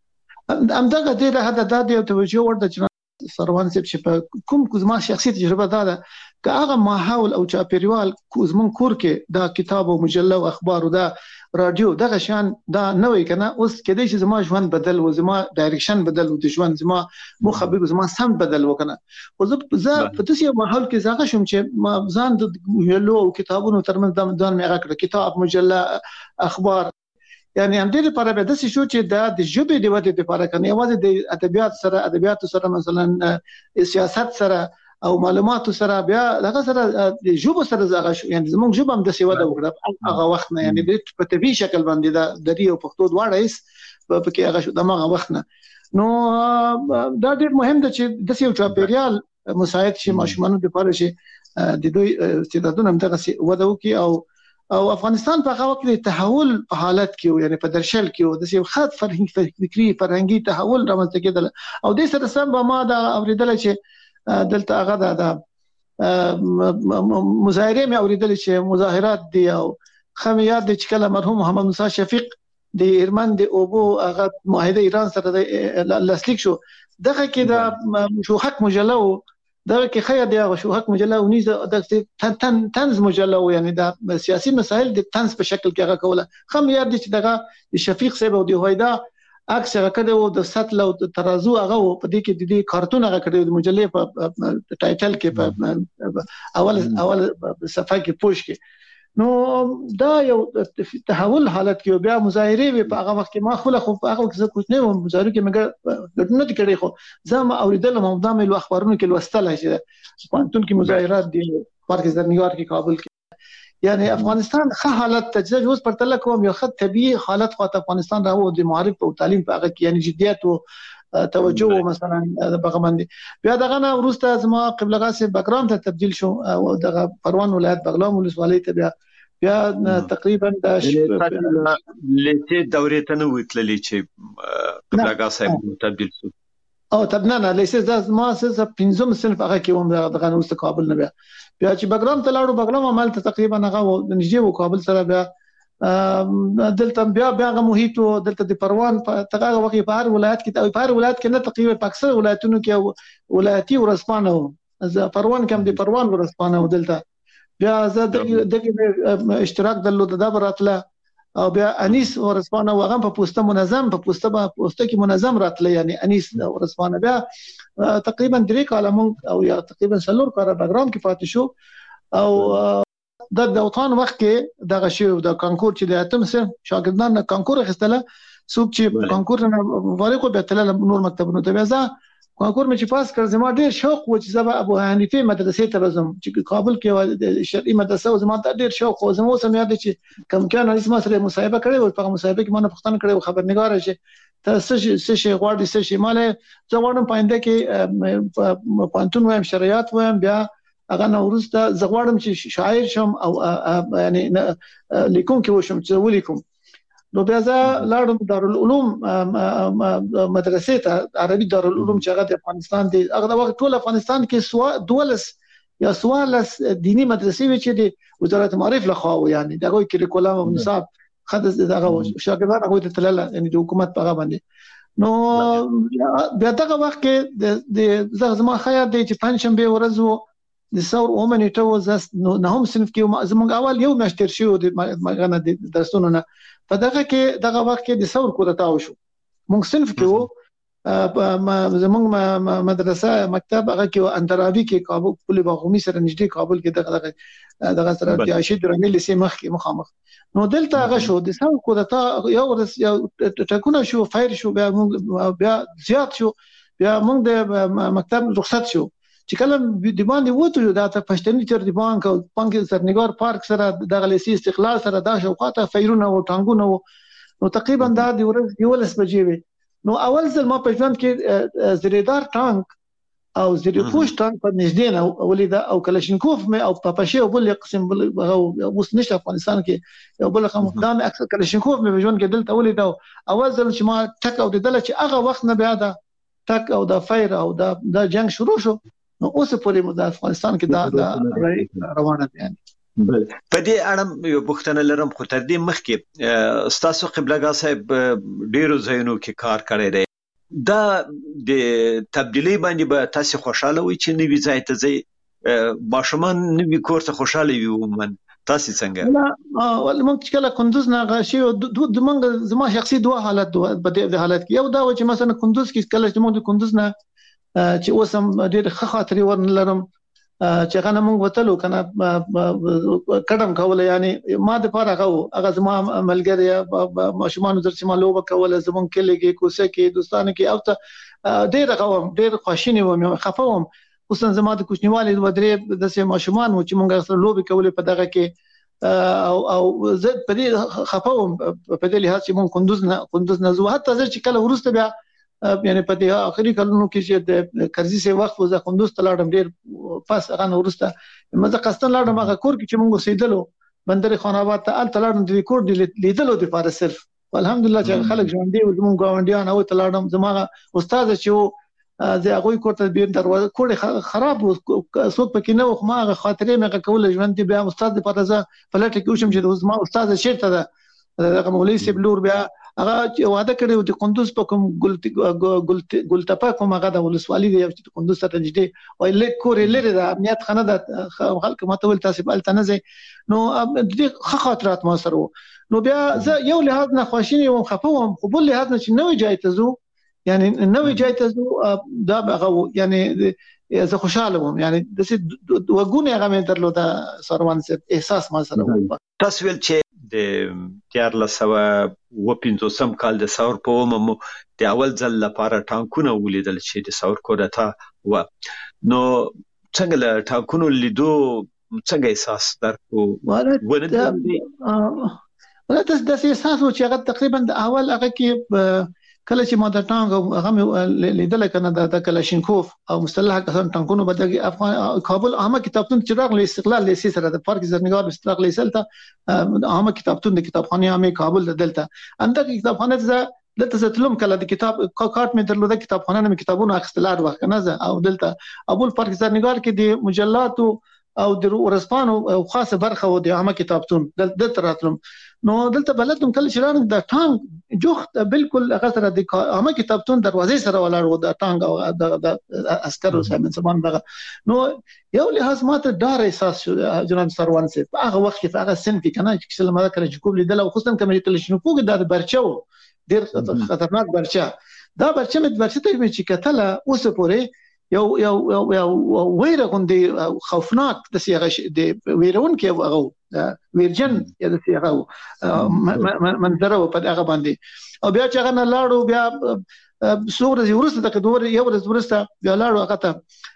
ام دغه د هدا د یو توجه ورته چې سروان سپ چې کوم کومه شخصي تجربه ده که هغه ماحول او چاپیریال کوزمن کور کې دا کتاب او مجله او اخبار او دا رادیو دغه شان دا نوې کنه اوس کېدای شي زما ژوند بدل و زما ډایرکشن بدل و د ژوند زما مخبر زما سم بدل وکنه او زه په داسې ماحول کې زغه شوم چې ما ځان د ویلو او کتابونو ترمنځ د ځان مې هغه کتاب مجله اخبار یعنی هم دې لپاره به داسې شو چې دا د ژبې د ودې لپاره کنه یوازې د ادبیات سره ادبیات سره مثلا سیاست سره او معلوماتو سره بیا دغه سره د ژبه سره زغه شو یعنی زموږ ژبه هم د سیوا د وکړه هغه وخت نه یعنی په طبي شکل باندې د دری او پښتو دواړه هیڅ په کې هغه شو دغه وخت نه نو دا ډېر مهم ده چې د سیو چاپیریال مساعد شي ماشومان د لپاره شي د دوی استعدادونه هم دغه وده وکي او او افغانستان په هغه وخت د تحول په حالت کې یعنی په درشل کې د سیو خاط فرهنګي فکری فرهنګي تحول رامنځته کېدل او د سره سم به ما دا اوریدل چې دلته هغه د مظاهره مې اوریدل چې مظاهرات دي او خمیات د چکل مرحوم محمد موسی شفیق د ایرمن د اوبو هغه معاهده ایران سره د لاسلیک شو دغه کې د شوحک مجله دغه کې خیر دی هغه شوحک مجله ونیز د تنز مجله یعنی د سیاسي مسایل د تنز په شکل کې هغه کوله خمیات دي چې دغه شفیق صاحب او د هویدا عکس هغه کړو د سطل او د ترازو هغه په دې کې د دې کارتون هغه کړو د مجلې په ټایټل کې په اول اول صفحه کې پوښ کې نو دا یو تحول حالت کې بیا مظاهره په هغه وخت کې ما خو له خو هغه څه کوټ نه و مظاهره کې مګر نه دي کړی خو زما اوریدل مو د عامل اخبارونو کې لوستل چې پانتون کې مظاهرات دي پارک د نیویارک کې کابل کې یعنی افغانستان ښه حالت تجربه اوس پر تل کوم یو خط طبيعي حالت خو افغانستان راو د معارف او تعلیم په هغه کې یعنی جديت او توجه مثلا دغه باندې بیا دغه نه ورسته زما قبلغه سي بګراوند ته تبديل شو او دغه پروان ولایت بغلان ولسوالۍ ته بیا بیا تقریبا د لته دورې ته نو وتللی چې قبلغه صاحب تبديل شو او تبنا نه لیسه د ما سه پنځم صنف هغه کې هم دغه نو کابل نه بیا بیا چې بګرام ته لاړو بګرام عمل ته تقریبا هغه نږدې و کابل سره بیا دلته بیا بیا هغه محیط او دلته د پروان په تغه وخت په هر ولایت کې په هر ولایت کې نه تقریبا په اکثر ولایتونو کې ولایتي ورسپانه زه پروان کوم د پروان ورسپانه دلته بیا زه د اشتراک درلود د براتله او بیا انیس ورسپانه وغه په پوسټه منظم په پوسټه په پوسټه کې منظم راتله یعنی انیس ورسپانه بیا تقریبا درې کاله مونږ او یا تقریبا څلور کاله بګرام کې پاتې شو او د دوطان وخت کې دغه شی د کانکور چې د اتم سره شاګردان کانکور اخیستله څوک چې کانکور نه فارغ به تل نور مکتبونو ته وځه کانکور مې چې پاس کړ زما ډیر شوق و چې زما ابو حنیفه مدرسې ته راځم چې کابل کې شرعي مدرسه او زما ته ډیر شوق و زما سم یاد چې کم کان اسما سره مصاحبه کړې او په مصاحبه کې ما نه پښتنه کړې خبرنګار شي څه شي څه شي غواړي څه شي مال زه غواړم پاینده کې پانتون وایم شریعت وایم بیا هغه نو ورسته زه غواړم چې شاعر شم او یعنی لیکون کې وشم چې ولیکم نو بیا زه لاړم دارالعلوم مدرسې ته عربي دارالعلوم چې هغه د افغانستان دی هغه د وخت ټول افغانستان کې سوا دولس یا سوالس دینی مدرسې وی چې د وزارت معارف لخوا یعنی دغه کریکولم او نصاب خدای دغه شاګردان هغه ته تلل یعنی د حکومت په هغه باندې نو بیا دغه وخت کې د زما خیال دی چې پنځشنبه ورځ وو د ثور اومنې ته وز نه هم صنف کې زموږ اول یو مشتر شو د مغنه د درسونو نه په دغه کې دغه وخت کې د ثور کو تاو شو موږ صنف کې وو زموږ مدرسه مکتب هغه کې اندرابي کې کابل پل باغومي سره نږدې کابل کې دغه دغه سره د عاشق درنګ لسی مخ کې مخامخ نو دلته هغه شو د ثور کو تا یو ورس یو ټکونه شو فایر شو بیا موږ بیا زیات شو بیا موږ د مکتب رخصت شو چې کله د باندې وته دا ته پښتني تر د بانک او بانک سرنګار پارک سره د غلیسي استقلال سره دا شوقاته فیرونه او ټانګونه نو تقریبا دا د ورځ یولس بجې وي نو اول ځل ما په ژوند کې زریدار ټانک او زری پوش ټانک په نږدې نه ولیدا او کلاشینکوف مې او پاپاشي او بل قسم بل اوس نشته افغانستان کې یو بل خمس دام اکثر کلاشینکوف مې په ژوند کې دلته ولیدا اول ځل چې ما ټک او دل چې هغه وخت نه بیا دا ټک او دا فایر او دا د جنگ شروع شو نو اوس پورې مو د افغانستان کې دا روانه دي بل په دې اړه یو بوختنه لرم خو تر دې مخکې ستاسو قبلګا صاحب ډیرو ځایونو کې کار کړی دی دا د تبدیلی باندې به تاسو خوشاله وي چې نوی ځای ته ځي ماشومان نوی کور ته خوشاله وي ومن تاسو څنګه نه ول موږ چې کله کندوز نه غشي د موږ زما شخصي دوه حالت په دې حالت کې یو دا و چې مثلا کندوز کې کله چې موږ د کندوز نه چې اوسم ډېر ښه خاطرې ورنلرم چې هغه موږ وتلو کنه قدم کوله یعنی ما د پاره غو هغه زما ملګری ماشومان درسي مالوبه کوله زمون کې لګي کوسه کې دوستانه کې او ته ډېر غوم ډېر خوشینه وم خفوم اوس زما د کوچنیوالي د ودرې د سه ماشومان و چې موږ سره لوبي کوله په دغه کې او او زه په دې خفوم په دې لحاظ چې موږ کندوز نه کندوز نه زو حتی زه چې کله ورسته بیا یعنی په دې اخري کلونو کې چې د کرزي سه وخت وزه کندوز تلاړم ډیر پاس هغه ورسته مزه قستن لاړم هغه کور کې چې موږ سیدلو بندر خان آباد ته ال تلاړم د کور دی لیدلو د فار صرف الحمدلله چې خلک ژوند دی او موږ ګاونډیان او تلاړم زموږ استاد چې زه هغه کور ته بیر دروازه کور خراب څوک پکې نه خو ما خاطرې مې کول ژوند دی بیا استاد د پرزه فلټ کې وشم چې ما استاد شیرته ده هغه مولوی سبلور بیا هغه واده کړو د کندوز په کوم ګل ګلتپا کوم هغه د ولسوالۍ دی چې کندوز ته نږدې او لیک کورې لري د امنیت خانه د خلک ماته ول تاسو بل تنه نو د ښه خاطرات ما سره نو بیا زه یو لحاظ نه خوشینه وم خفوم خو بل لحاظ نه چې نوې جای ته زو یعنی نوې جای ته زو دا هغه یعنی زه خوشاله وم یعنی د وګونه هغه مې درلوده سروان سره احساس ما سره تاسو ول چې د تیار لسوه و پنځوسم کال د ثور په ومه د اول ځل لپاره ټانکونه ولیدل چې د ثور کودتا و نو څنګه له ټانکونو لیدو څنګه احساس درکو ولته ولته د احساس و چې هغه تقریبا د اول هغه کې کله چې ما د ټانک هغه لیدل کنه د کلاشینکوف او مسلح کسان ټانکونو بدګي افغان کابل عامه کتابتون چراغ له استقلال لیسي سره د پارک زرنګار استقلال لیسلته عامه کتابتون د کتابخانه عامه کابل دلته انده کتابخانه ته دلته ستلم کله د کتاب کارت مې درلوده کتابخانه مې کتابونه اخستلار وخت کنه او دلته ابو پارک زرنګار کې د مجلات او د ورسپانو خاصه برخه و د عامه کتابتون دلته راتلم نو دلته بلدم کله چې رانګ د ټانک جوخت بالکل هغه سره د عامه کتابتون دروازې سره ولاړ و د ټانک او د عسکرو سره سامان دغه نو یو لحاظ ماته ډار احساس جناب سروان سي په هغه وخت کې هغه سن کې کنه چې څلمه کله چې کوم لیدل او خصوصا کوم چې تل شنو پوګ د برچاو ډیر خطرناک برچا دا برچا مې برچا ته چې کتله اوس پورې یو یو یو ویره غوندي خوفناک د سیغه د ویرون کې هغه ویرجن یا د سیغه منظره په هغه باندې او بیا چې هغه نه لاړو بیا څوره ورسته د دوه یو ورځ ورسته بیا لاړو هغه ته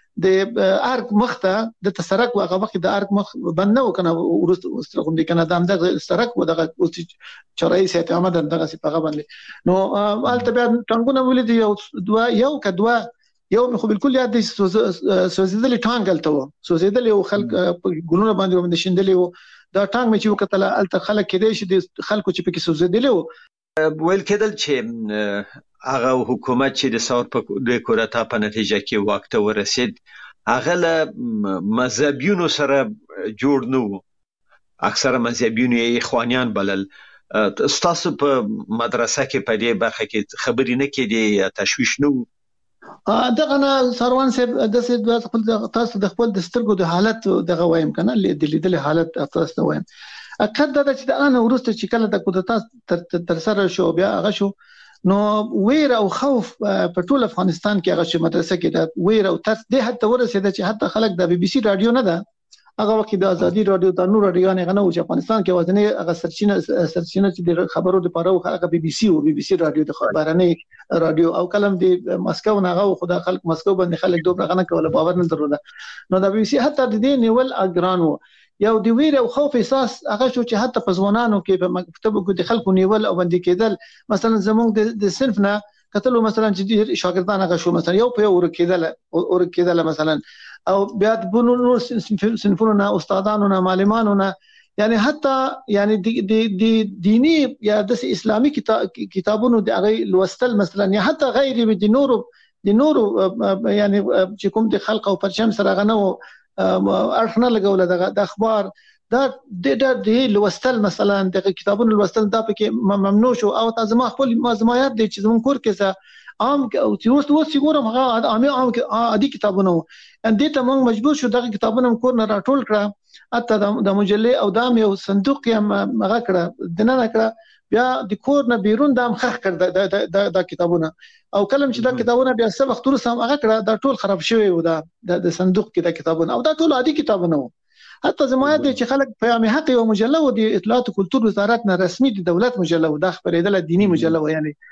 د ارک مخته د تسرک واغه وخت د ارک مخ بند نه وکنه ورسته کوم دي کنه د امده سرک و دغه چرای سیت آمد دغه سپغه باندې نو الته بیا ټانګونه ولید یو دوا یو کدوا یو خو بالکل یاد دي سوزیدل ټانګل ته سوزیدل یو خلک ګلونه باندې باندې شندلې و دا ټانګ مې چې وکتل الته خلک کېدې شي د خلکو چې پکې سوزیدل و ویل کېدل چې هغه حکومت چې د ثور په د کورتا په نتیجه کې وخت ورسید هغه له مذهبیونو سره جوړ نه وو اکثره مذهبیونو یې اخوانیان بلل تاسو په مدرسه کې په دې برخه کې خبرې نه کېدې تشویش نه وو دغه نه سروان صاحب د څه خپل تاسو د خپل د سترګو د حالت دغه وایم کنه د لیدل حالت تاسو وایم اکد دا چې د ان ورسته چې کله د کودتا تر سره شو بیا هغه شو نو ویر او خوف په ټول افغانستان کې هغه چې مدرسه کې د ویر او ترس د حتی ورسېد چې حتی خلک د بي بي سي رادیو نه ده هغه وخت د ازادي رادیو د نور رادیو نه غنو چې افغانستان کې وزنه هغه سرچینه سرچینه چې د خبرو لپاره هغه بي بي سي او بي بي سي رادیو د خبرانه رادیو او کلم د مسکو نه هغه خدای خلک مسکو باندې خلک دوه غنه کوله باور نه درلوده نو د بي بي سي حتی د دې نیول اګران وو یو د ویر او خوف احساس هغه شو چې حتی په ځوانانو کې په مکتبو کې د خلکو نیول او باندې کېدل مثلا زموږ د صنف نه کتلو مثلا چې شاګردان هغه شو مثلا یو په یو ورکېدل ورکېدل مثلا او بیا د بونو صنفونو نه استادانو نه معلمانو نه یعنی حتی یعنی د د دینی یا د اسلامي کتابونو د هغه لوستل مثلا یا حتی غیر د نورو د نورو یعنی چې کوم د خلق او پرچم سره غنو ارخنه لګول د اخبار دا د د لوستل مثلا د کتابونو لوستل دا پکې ممنوع شو او تاسو ما خپل مزمایات د چې زمون کور کې عام او چې اوس څنګه هغه عامه عام عادي کتابونه ان دې ته موږ مجبور شو دغه کتابونه کور نه راټول کړه اته د مجلې او د یو صندوق یې هغه کړه د نه کړه بیا د کور نه بیرون د مخخ کړ د د کتابونه او کلم چې د کتابونه بیا څه وخت ورسم هغه کړه دا ټول خراب شوی و د د صندوق کې د کتابونه او دا ټول عادي کتابونه حتی زموږ د چې خلک پیغام حق او مجله و د اطلاعات او کلتور وزارت نه رسمي د دولت مجله و د خبرېدل دینی مجله و یعنی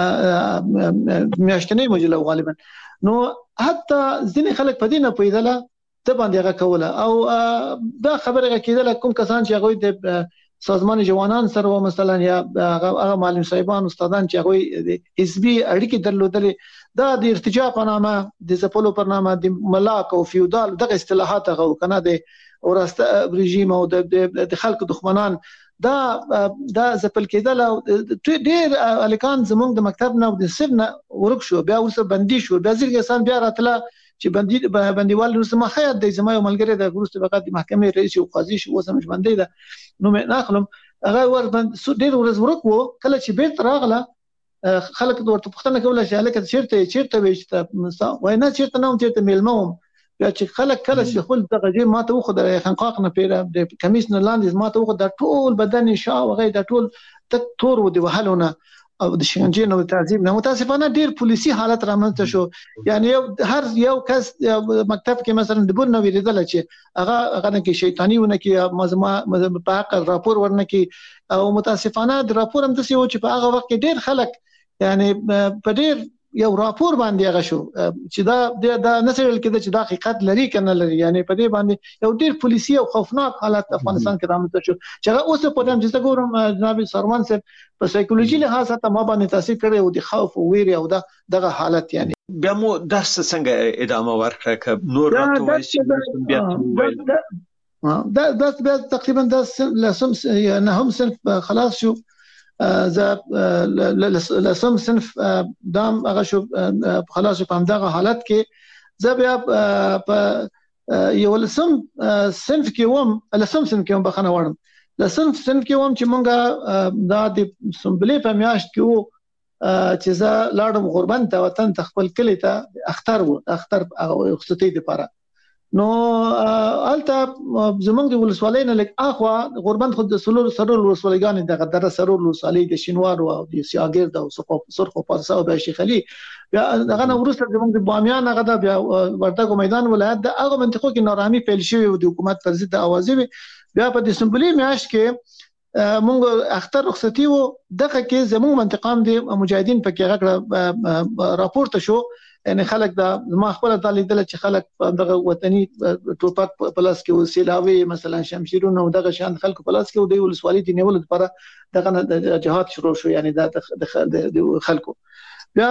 میاشتنی مجله غالبا نو حتی ځینې خلک په دې نه پوهېدله ته باندې هغه کوله او دا خبره کېدله کوم کسان چې هغوی د سازمان جوانان سره مثلا یا هغه معلم صاحبان استادان چې هغوی د حزبي اړیکې درلودلې دا د ارتجاع په نامه د زپلو په نامه د ملاک او فیودال دغه اصطلاحات هغه کنه د ورسته رژیم او د خلکو دښمنان دا دا زپل کېدل ډېر الکان زموږ د مکتب نه او د سب نه ورک شو بیا ورسره بندي شو بیا ځکه انسان بیا راتله چې بندي بنديوال نو سم خیات د زما یو ملګری د ورسته فقط د محکمې رئیس او قاضي شو وسم مش باندې ده نو مې ناخلم هغه ور باندې ډېر ورځ ورک وو کله چې بیرته راغله خلک ورته پوښتنه کوله چې الکه چیرته چیرته وېشته وای نه چیرته نه چیرته میلموم بیا چې خلک کله چې خپل دغه دې ماته وخو د خنقاق نه پیره د کمیس نه لاندې ماته وخو د ټول بدن شا او غي د ټول تک تور و دی وهلونه او د شکنجې نو تعذيب نه متاسفانه ډیر پولیسي حالت رامنځته شو یعنی هر یو کس مکتب کې مثلا د بل نو ویریدل چې هغه هغه کې شیطانی ونه کې مزما په حق راپور ورنه کې او متاسفانه د راپور هم د سیو چې په هغه وخت کې ډیر خلک یعنی په ډیر یو راپور باندې هغه شو چې دا دا نسل کې چې دا حقیقت لري کنه لري یعنی په دې باندې یو ډیر پولیسي او خوفناک حالت افغانستان کې رامنځته شو چې هغه اوس په دې چې ګورم جناب سروان صاحب په سایکولوژي لحاظ ته ما باندې تاثیر کړی او د خوف او ویری او دا دغه حالت یعنی بیا مو درس څنګه ادامه ورکړه ک نور راته وایي بیا دا دا بیا تقریبا دا لسم نه هم صرف خلاص شو ز لسم صنف دام هغه شو خلاص په همدغه حالت کې ز بیا په یو لسم صنف کې وم لسم صنف کې وم بخنه وړم لسم صنف کې وم چې مونږه دا د سمبلې په میاشت کې وو چې ز لاړم غربن ته وطن ته خپل کلی ته اختر وو اختر رخصتي لپاره نو الته زمونږ د ولسوالۍ نه لک اخوا غربند خود د سلور سرور ولسوالۍ د غدره سرور ولسوالۍ د شینوار او د سیاګر د سرخ سرخ پارسا او د شیخ علي بیا دغه نو ورسره زمونږ د بامیان هغه د بیا ورتګو میدان ولایت د هغه منطقو کې نارامي پیل شوی او د حکومت پر ضد اوازې بیا په دسمبلی میاشت کې مونږ اختر رخصتي وو دغه کې زموږ منطقام د مجاهدین په کې غږ راپورته شو یعنی خلک دا ما خپل د لیدل چې خلک دغه وطني ټوپک پلاس کې وسیلاوي مثلا شمشیرونه او دغه شان خلکو پلاس کې د ولسوالۍ دی نیول لپاره دغه جهاد شروع شو یعنی د خلکو بیا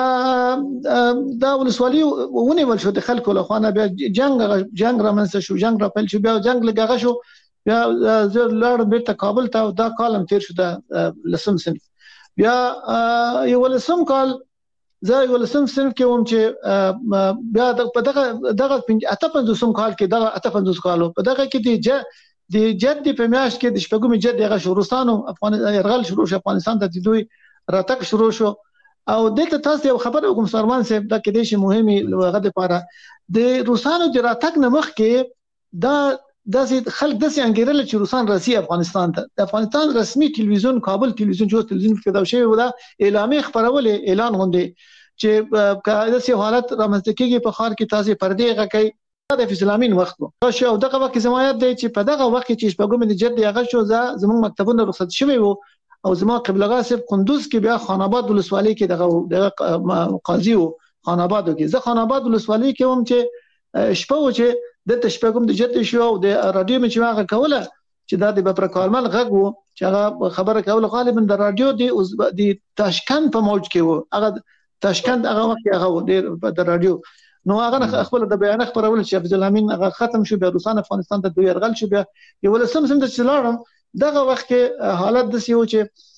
دا ولسوالۍ ونیول شو د خلکو له خوانه بیا جنگ جنگ را منځ شو جنگ را پیل شو بیا جنگ لګغه شو بیا زه لاړم بیرته کابل ته دا کالم تیر شو د لسم صنف بیا یو لسم کال زه یو لسم صنف کې وم چې بیا په دغه دغه اته پنځوسم کال کې دغه اته پنځوس کالو په دغه کې د د جد په میاشت کې د شپږمې جد دغه شورستانو افغان يرغل شروع شو افغانستان ته دوی راتګ شروع شو او دلته تاسو یو خبر وکم سرمان صاحب دا کې د شي مهمه لغه لپاره د روسانو د راتګ نه مخکې دا داسې خلک داسې انګیرل چې روسان راسي افغانستان ته د افغانستان رسمي ټلویزیون کابل ټلویزیون جو ټلویزیون کې دا شی ودا اعلامي خبرولې اعلان غونډه چې کا داسې حالت رامنځته کیږي په خار کې تاسو پردې غکې د اسلامین وخت وو شو دغه وخت زمایت دی چې په دغه وخت کې چې شپږم د جد هغه شو زموږ مکتبونه رخصت شوی وو او زما قبلغه صاحب قندوز کې بیا خان آباد ولسوالۍ کې دغه قاضي وو خان آباد کې زه خان آباد ولسوالۍ کې هم چې شپه و چې د تشپګم د جټ شو او د رادیو مې چې هغه کوله چې دا د بپر کارمل غږ وو چې هغه خبره کوله غالبا د رادیو د تاشکند په موج کې وو هغه تاشکند هغه وخت هغه د رادیو نو هغه خپل د بیان خبرول چې عبد الامین هغه ختم شو بیا روسان افغانستان ته دوی يرغل شو بیا یو لسم سم د چلارم دغه وخت کې حالت د سیو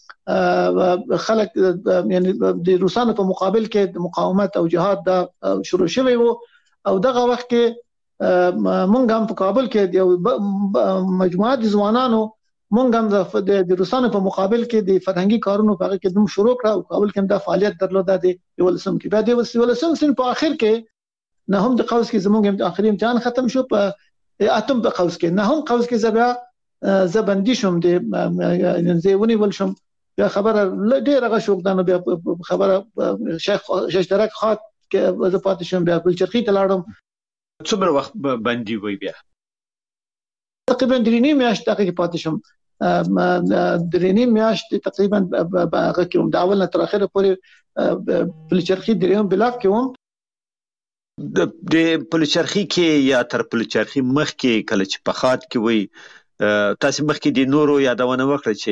چې خلک یعنی د روسانو په مقابل کې د مقاومت او جهاد دا شروع شوی وو او دغه وخت کې مونږ هم په کابل کې یو مجموعه د ځوانانو مونږ هم د روسانو په مقابل کې د فرهنګي کارونو په کې دوم شروع کړ او کابل کې دا فعالیت درلوده د یو لسم کې بیا د یو لسم سن په اخر کې نه هم د قوس کې زمونږ د اخري امتحان ختم شو په اتم په قوس کې نه هم قوس کې زبیا زبندي شوم د زیونی ول شوم بیا خبره ډیره غشوګدانه بیا خبره شیخ شیخ درک خاط کې زه پاتې شوم بیا بل چرخي ته لاړم څومره وخت باندې وای بیا تقریبا درې نیم میاشت دغه کې پاتې شوم درې نیم میاشت تقریبا هغه کې د اول نه تر اخره پورې پلچرخي دریم بلاک کې وم د پلچرخي کې یا تر پلچرخي مخ کې کله چې په خاط کې وای تاسو مخ کې د نورو یادونه وکړه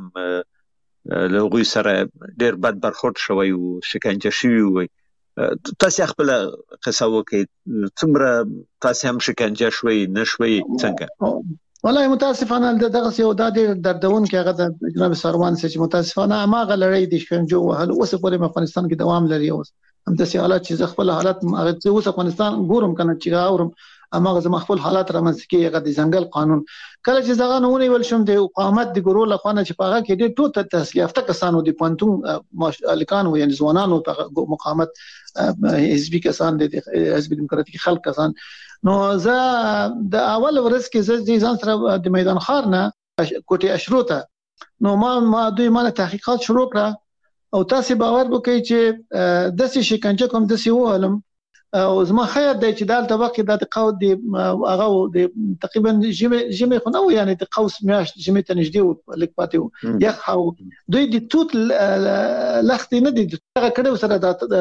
چې لغوی سره ډېر بد برخورد شوی او شکنجه شوی وای تاسو خپل قصه وکړئ څومره تاسو هم شکنجه شوي نشوي څنګه والله متاسفانه دغه یو د دردون کې هغه د جناب سروان چې متاسفانه ما غلړی د شکنجو وهل اوس په افغانستان کې دوام لري اوس هم د سیالات چې خپل حالت هغه اوس افغانستان ګورم کنه چې اورم اماغه زما خپل حالات رامنځته کې هغه د ځنګل قانون کله چې زغه نونی ول شم د مقاومت د ګرو لخوانه چې پاغه کې د ټوټه تحصیل یافته کسانو د پونتون الکان و یعنی ځوانانو په مقاومت حزبي کسان د حزب دیموکراتیک خلک کسان نو زه د اول ورځ کې زه ځان سره د میدان خار نه کوټي اشروته نو ما ما دوی ما تحقیقات شروع کړه او تاسو باور وکړئ چې د سې شکنجه کوم د سې وهلم او زما خیر دی چې دالته وخت د قود دی هغه د تقریبا جمع جمع خو نو یعنی د قوس میاشت جمع ته نږدې لیک پاتې یخ او دوی د توت لخت نه دي هغه کړه سره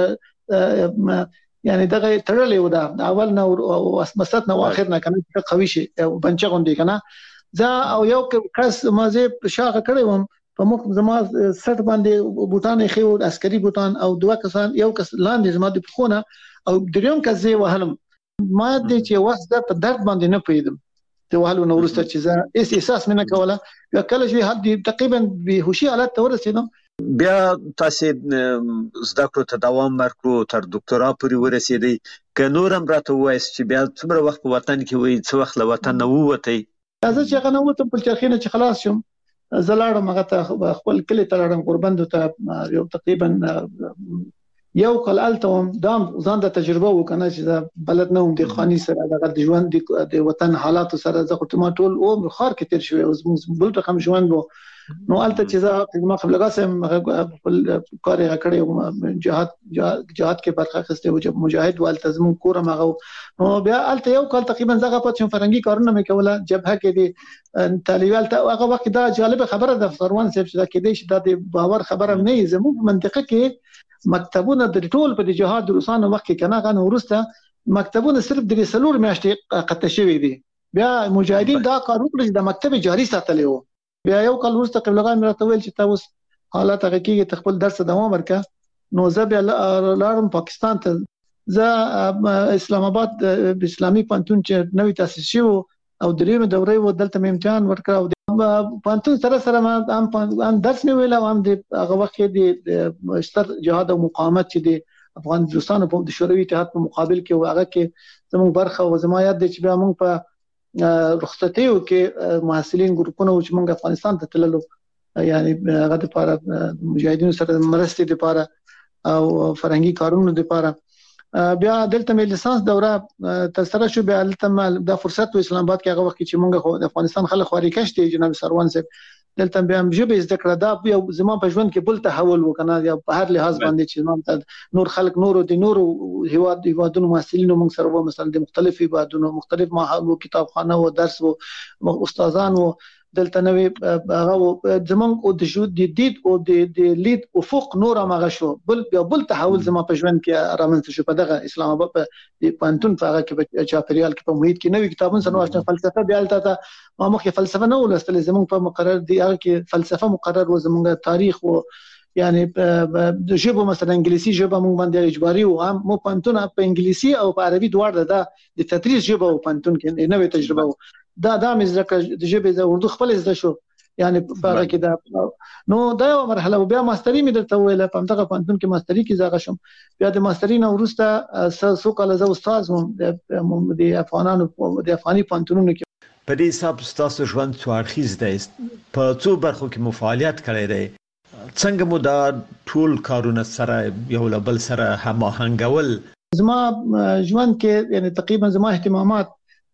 د یعنی دغه تړلې و دا اول نو او مسات نو اخر نه کنه قوي شي بنچ غونډي کنه ځا او یو کس مازه شاغه کړی وم په مخ زما سټ باندې بوتان خو عسکري بوتان او دوه کسان یو کس لاندې زما د خونه او دریم کس زه وهلم ما دې چې وسه په درد باندې نه پیدم ته وهلو نو ورسته چې زه اس احساس مې نه کوله کله چې حد تقریبا به هوشي حالت ته ورسېدم بیا تاسو زده کړو ته دوام ورکړو تر ډاکټرا پورې ورسېدی که نورم راته وایس چې بیا څومره وخت په وطن کې وای څو وخت له وطن نه ووتی زه چې هغه نه وته په چرخینه چې خلاص شم زلاړم هغه ته خپل کلی ته لاړم قربند ته یو تقریبا یو کال التهم دام ځان د تجربه وکنه چې بلد نه هم د خاني سره د ژوند د وطن حالات سره زه خو ټول او خار کې تیر شوی اوس بل رقم ژوند وو نو الته چې زه ما قبل غاسم خپل کار یې کړی جهاد جهاد کې برخه اخیسته او مجاهد والتزم کورم هغه نو بیا الته یو کال تقریبا زغه پات فرنګي کارونه مې کوله جبهه کې دي طالبان ته هغه وخت دا جالب خبره ده فروان صاحب چې دا کې دي چې د باور خبره نه زموږ منطقه کې مکتبونه د ټول په جهاد روسانو وخت کې کنه غن ورسته مکتبونه صرف د سلور میاشتې قطع شوی دي بیا مجاهدین دا کار وکړي د مکتب جاری ساتلی وو بیا یو کال وروسته قبلغان راته ویل چې تاسو حالات هغه کې خپل درس دوام ورکړه نو زه بیا لاړم پاکستان ته زه اسلام آباد اسلامي پانتون چې نوې تاسیس شو او دریمه دوره و دلته امتحان ورکړ او پانتون سره سره ما هم درس مې ویل او هم د هغه وخت د ستر جهاد او مقاومت چې د افغانستان په شوروي اتحاد په مقابل کې هغه کې زموږ برخه او زما یاد دي چې بیا موږ په رخصتیو کې محصلین ګروپونه چې موږ افغانستان ته تللو یعنی هغه د لپاره مجاهدینو سره مرستې لپاره او فرهنګي کارونو لپاره بیا دلته مې لیسانس دوره تر سره شو بیا دلته د فرصت په اسلام آباد کې هغه وخت چې موږ د افغانستان خلک خوري کشته جناب سروان صاحب دلته بیا ژبه زده کړه دا یو زمون په ژوند کې بل تحول وکنه یا په هر لحاظ باندې چې زمون نور خلک نور د نور هیواد هیوادونو محصلینو موږ سره مثلا د مختلف هیوادونو مختلف معهد او کتابخانه او درس او استادان او دلته نوې هغه زمون او د شو د دید او د لید افق نور هغه شو بل بل تحول زمون په ژوند کې رامنځته شو په دغه اسلام آباد په پانتون په هغه کې په چاپریال کې په محیط کې نوې کتابونه سره واښنه فلسفه بیا البته ما مخکې فلسفه نه ولستل زمون په مقرر دی هغه کې فلسفه مقرر و زمون تاریخ او یعنی د ژبه مثلا انګلیسي ژبه موږ باندې اجباري او هم مو پانتون په انګلیسي او په عربي دواړه ده د تدریس ژبه او پانتون کې نوې تجربه دا دا مې ځکه د ژبې د اردو خپل زده شو یعنی په هغه کې دا نو دا یو مرحله بیا ماستری مې درته ویل په دغه پانتون کې ماستری کې زغه شم بیا د ماستری نه ورسته سو کال زه استاد وم د افغانانو د افغاني پانتونونو کې په دې حساب تاسو ژوند څو اړخیز دی په څو برخو کې مفاعلیت کړی دی څنګه مو دا ټول کارونه سره یو له بل سره هماهنګول زما ژوند کې یعنی تقریبا زما اهتمامات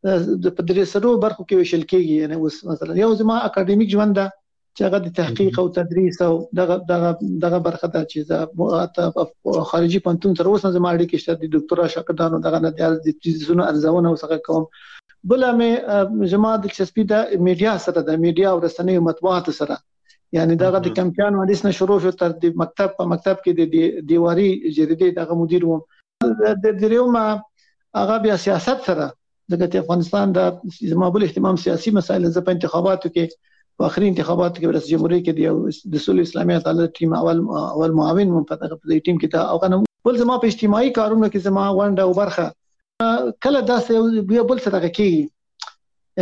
د پدریسرو برخو کې وشل کېږي یعنی اوس مثلا یو زما اکیډمیک ژوند ده چې هغه د تحقیق او تدریس او دغه دغه دغه برخه ده چې زه خارجي پانتون سره اوس زما اړیکې شته د ډاکټرا شاګردانو دغه نه د تیزونو ارزونه وسغه کوم بل مې زما د چسپی د میډیا سره د میډیا او رسنیو مطبوعات سره یعنی دغه د کمپیان حدیث نه شروع شو تر د مکتب په مکتب کې د دیواري جریدې دغه مدیر وم د دریوم هغه بیا سیاست سره دغه افغانستان د زمابل اهتمام سیاسي مسایل ز په انتخاباتو کې په اخري انتخاباتو کې رئیس جمهوریت کې د سولې اسلامي عدالت ټیم اول اول معاون مون په دغه ټیم کې دا او کنه بل زما په اجتماعي کارونو کې زما ونده او برخه کله داسې بیا بل څه دغه کې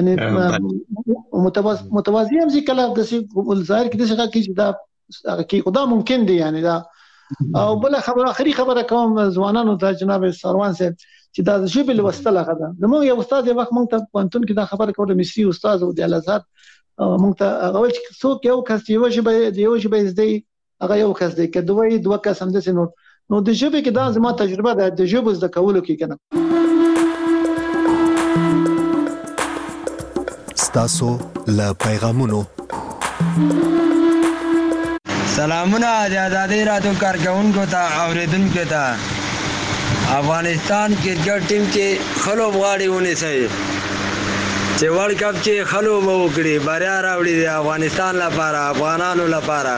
یعنی متوازی متوازی هم ځکه کله د ظاهر کې د څه کې دا کې خدا ممکن دی یعنی دا او بل خبره اخري خبره کوم ځوانانو ته جناب سروان صاحب چې دا ژبه لوستل هغه ده زموږ یو استاد یو وخت مونږ ته پانتون کې دا خبره کوله مصری استاد او د الازهر مونږ ته هغه چې څوک یو کس یو ژبه یو ژبه زده هغه یو کس دی که دوی دوه کس هم دي نو نو د ژبه کې دا زما تجربه ده د ژبه زده کولو کې کنه ستاسو له پیغامونو سلامونه د آزادۍ رادیو کارکونکو ته اوریدونکو ته افغانستان کرکټ ټیم کې خلو غواړي ونیسي چې ورلد کپ کې خلو به وکړي بریا راوړي د افغانستان لپاره افغانانو لپاره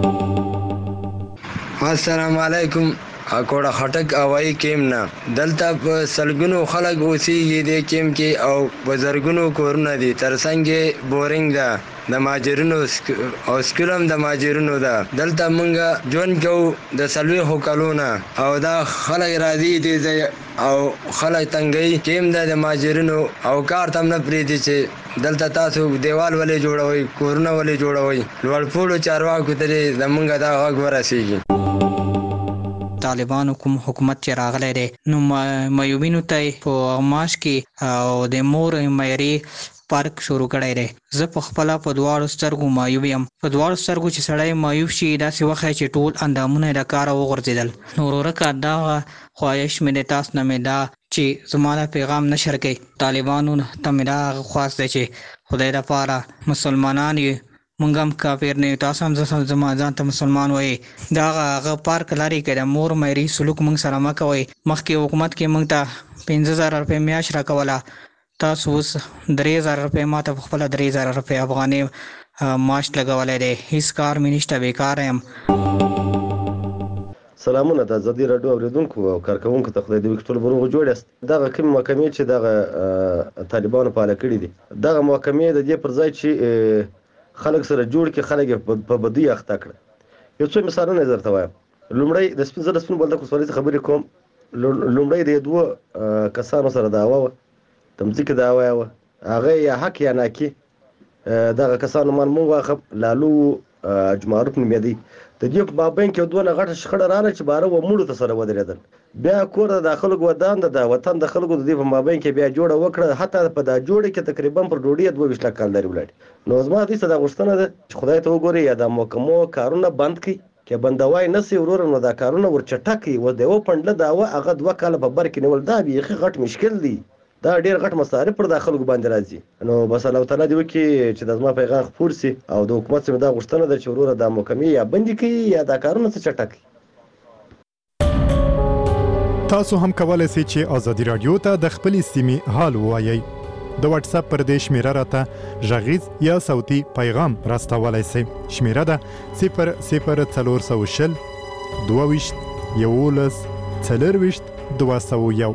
السلام علیکم اکوړه خټک اوای کېم نه دلته په سلګونو خلک اوسېږي د کېم کې او بزرګونو کورونه دي ترڅنګ بورینګ ده د ماجرونو او سکولم د ماجرونو ده دلته مونږ جون کو د سلوي هوکلونه او دا خلک راځي دي او خلک تنګي کېم ده د ماجرونو او کار تم نه پریدي چې دلته تاسو دیوال ولې جوړوي کورونه ولې جوړوي لوړپوړو چارواکو ته زمونږ دا غږ ورسیږي طالبانو کوم حکومت چې راغلی دی نو مایوبینو ته په ماش کې او د مور مېری پارک شروع کړی دی زه په خپل په دواړو سترګو مایوب یم په دواړو سترګو چې سړی مایوب شي داسې وخت چې ټول اندامونه د کار وغورځیدل نو ورکه دا خواهش مې د تاسو نه مې دا چې زموږ پیغام نشر کړئ طالبانو ته مې دا خواست دی چې خدای لپاره مسلمانان یې مونږ هم کافر نه تاسو هم زما ځان ته مسلمان وای دا هغه پارک لري کې د مور مېری سلوک مونږ سره مکوي مخکې حکومت کې مونږ ته پنځه زره روپۍ میاش راکوله تاسو اوس درې زره روپۍ ماته په خپله درې زره روپۍ افغانۍ معاش لګولی دی هېڅ کار مې نشته بیکاره یم سلامونه د ازادي راډیو اوریدونکو او کارکونکو ته خدای دې وکړي ټول بروغ جوړ یاست. دغه کوم محکمې چې دغه طالبانو فعال کړي دي دغه محکمې د دې پر ځای چې خلک سره جوړ کړي خلک په بدی اخته کړي. یو څو مثالونه درته وایم. لومړی د سپین زر سپین بولدک ولسوالۍ خبرې کوم. لومړی د دوه کسانو سره دعوا وه د مځکې دعوا وه هغه یا حق یا ناکي دغه کسانو مان مونږ واخه لالو جمعروف نومېدی د دې په مابین کې دوه غټه شخړه راغله چې باره و مړو ته سره ودرېدل. بیا کور د خلکو ودان د وطن د خلکو د دې په مابین کې بیا جوړه وکړه حتی په دا جوړه کې تقریبا پر ډوډۍ دوه ویشت لک کال لري ولاړ. نو زما دې څه دا غوښتنه ده چې خدای ته وګوري یا د محکمو کارونه بند کړي کې بندوای نه سي ورور نو دا کارونه ور چټکي و د یو پندله دا و هغه دوه کال په بر کې نیول دا بیخي غټ مشکل دی. دا ډیر غټ مصارف پر د خلکو باندې راځي. نو بس الله تعالی دې وکړي چې د زما پیغام خپور سي او د حکومت څخه دا غوښتنه ده چې وروره د محکمې یا بندي کړي یا دا کارونه څه چټکي. تاسو هم کولای شئ چې ازادي رادیو ته د خپل سیمې حال ووایئ. د واتس اپ پر دې شمیره راته غږیز یا صوتي پیغام راستولای شئ. شمیره ده صفر صفر څلور سوه شل دوه ویشت یولس څلور ویشت دوه سوه یو.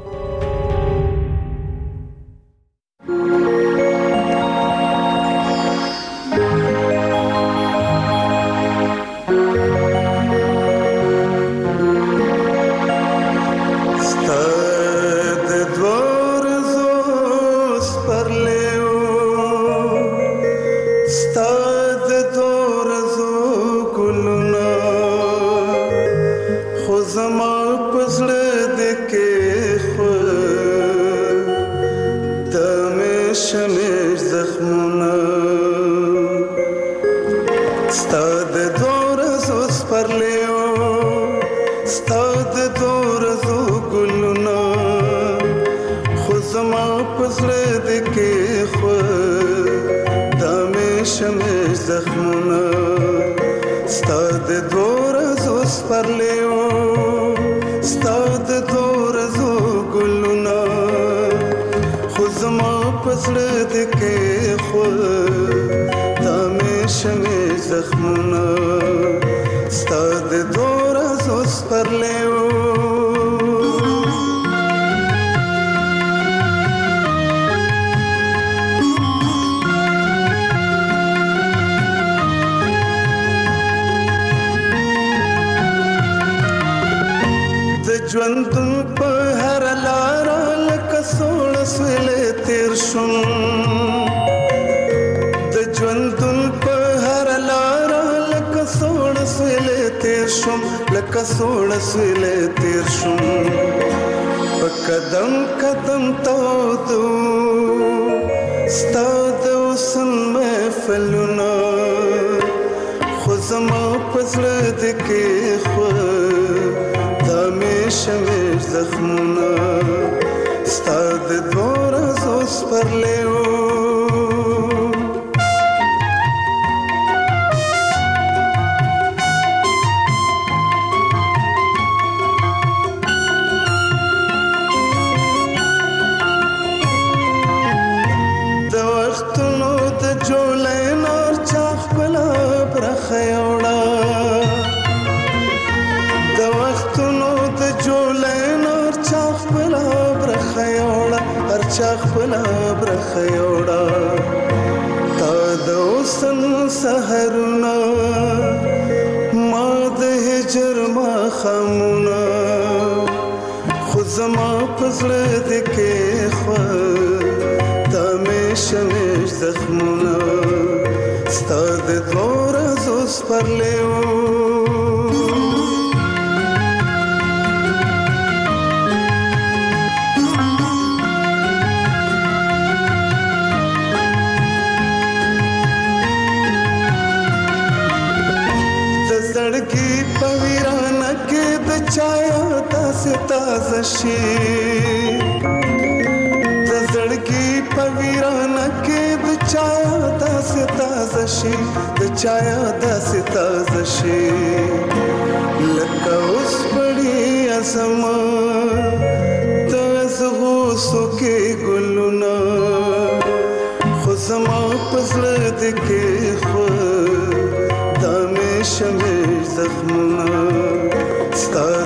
Start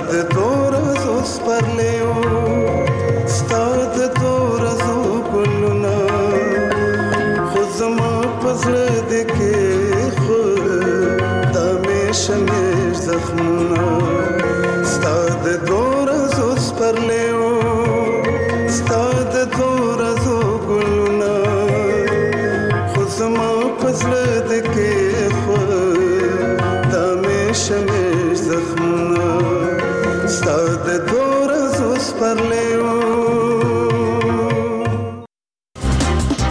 پزړه د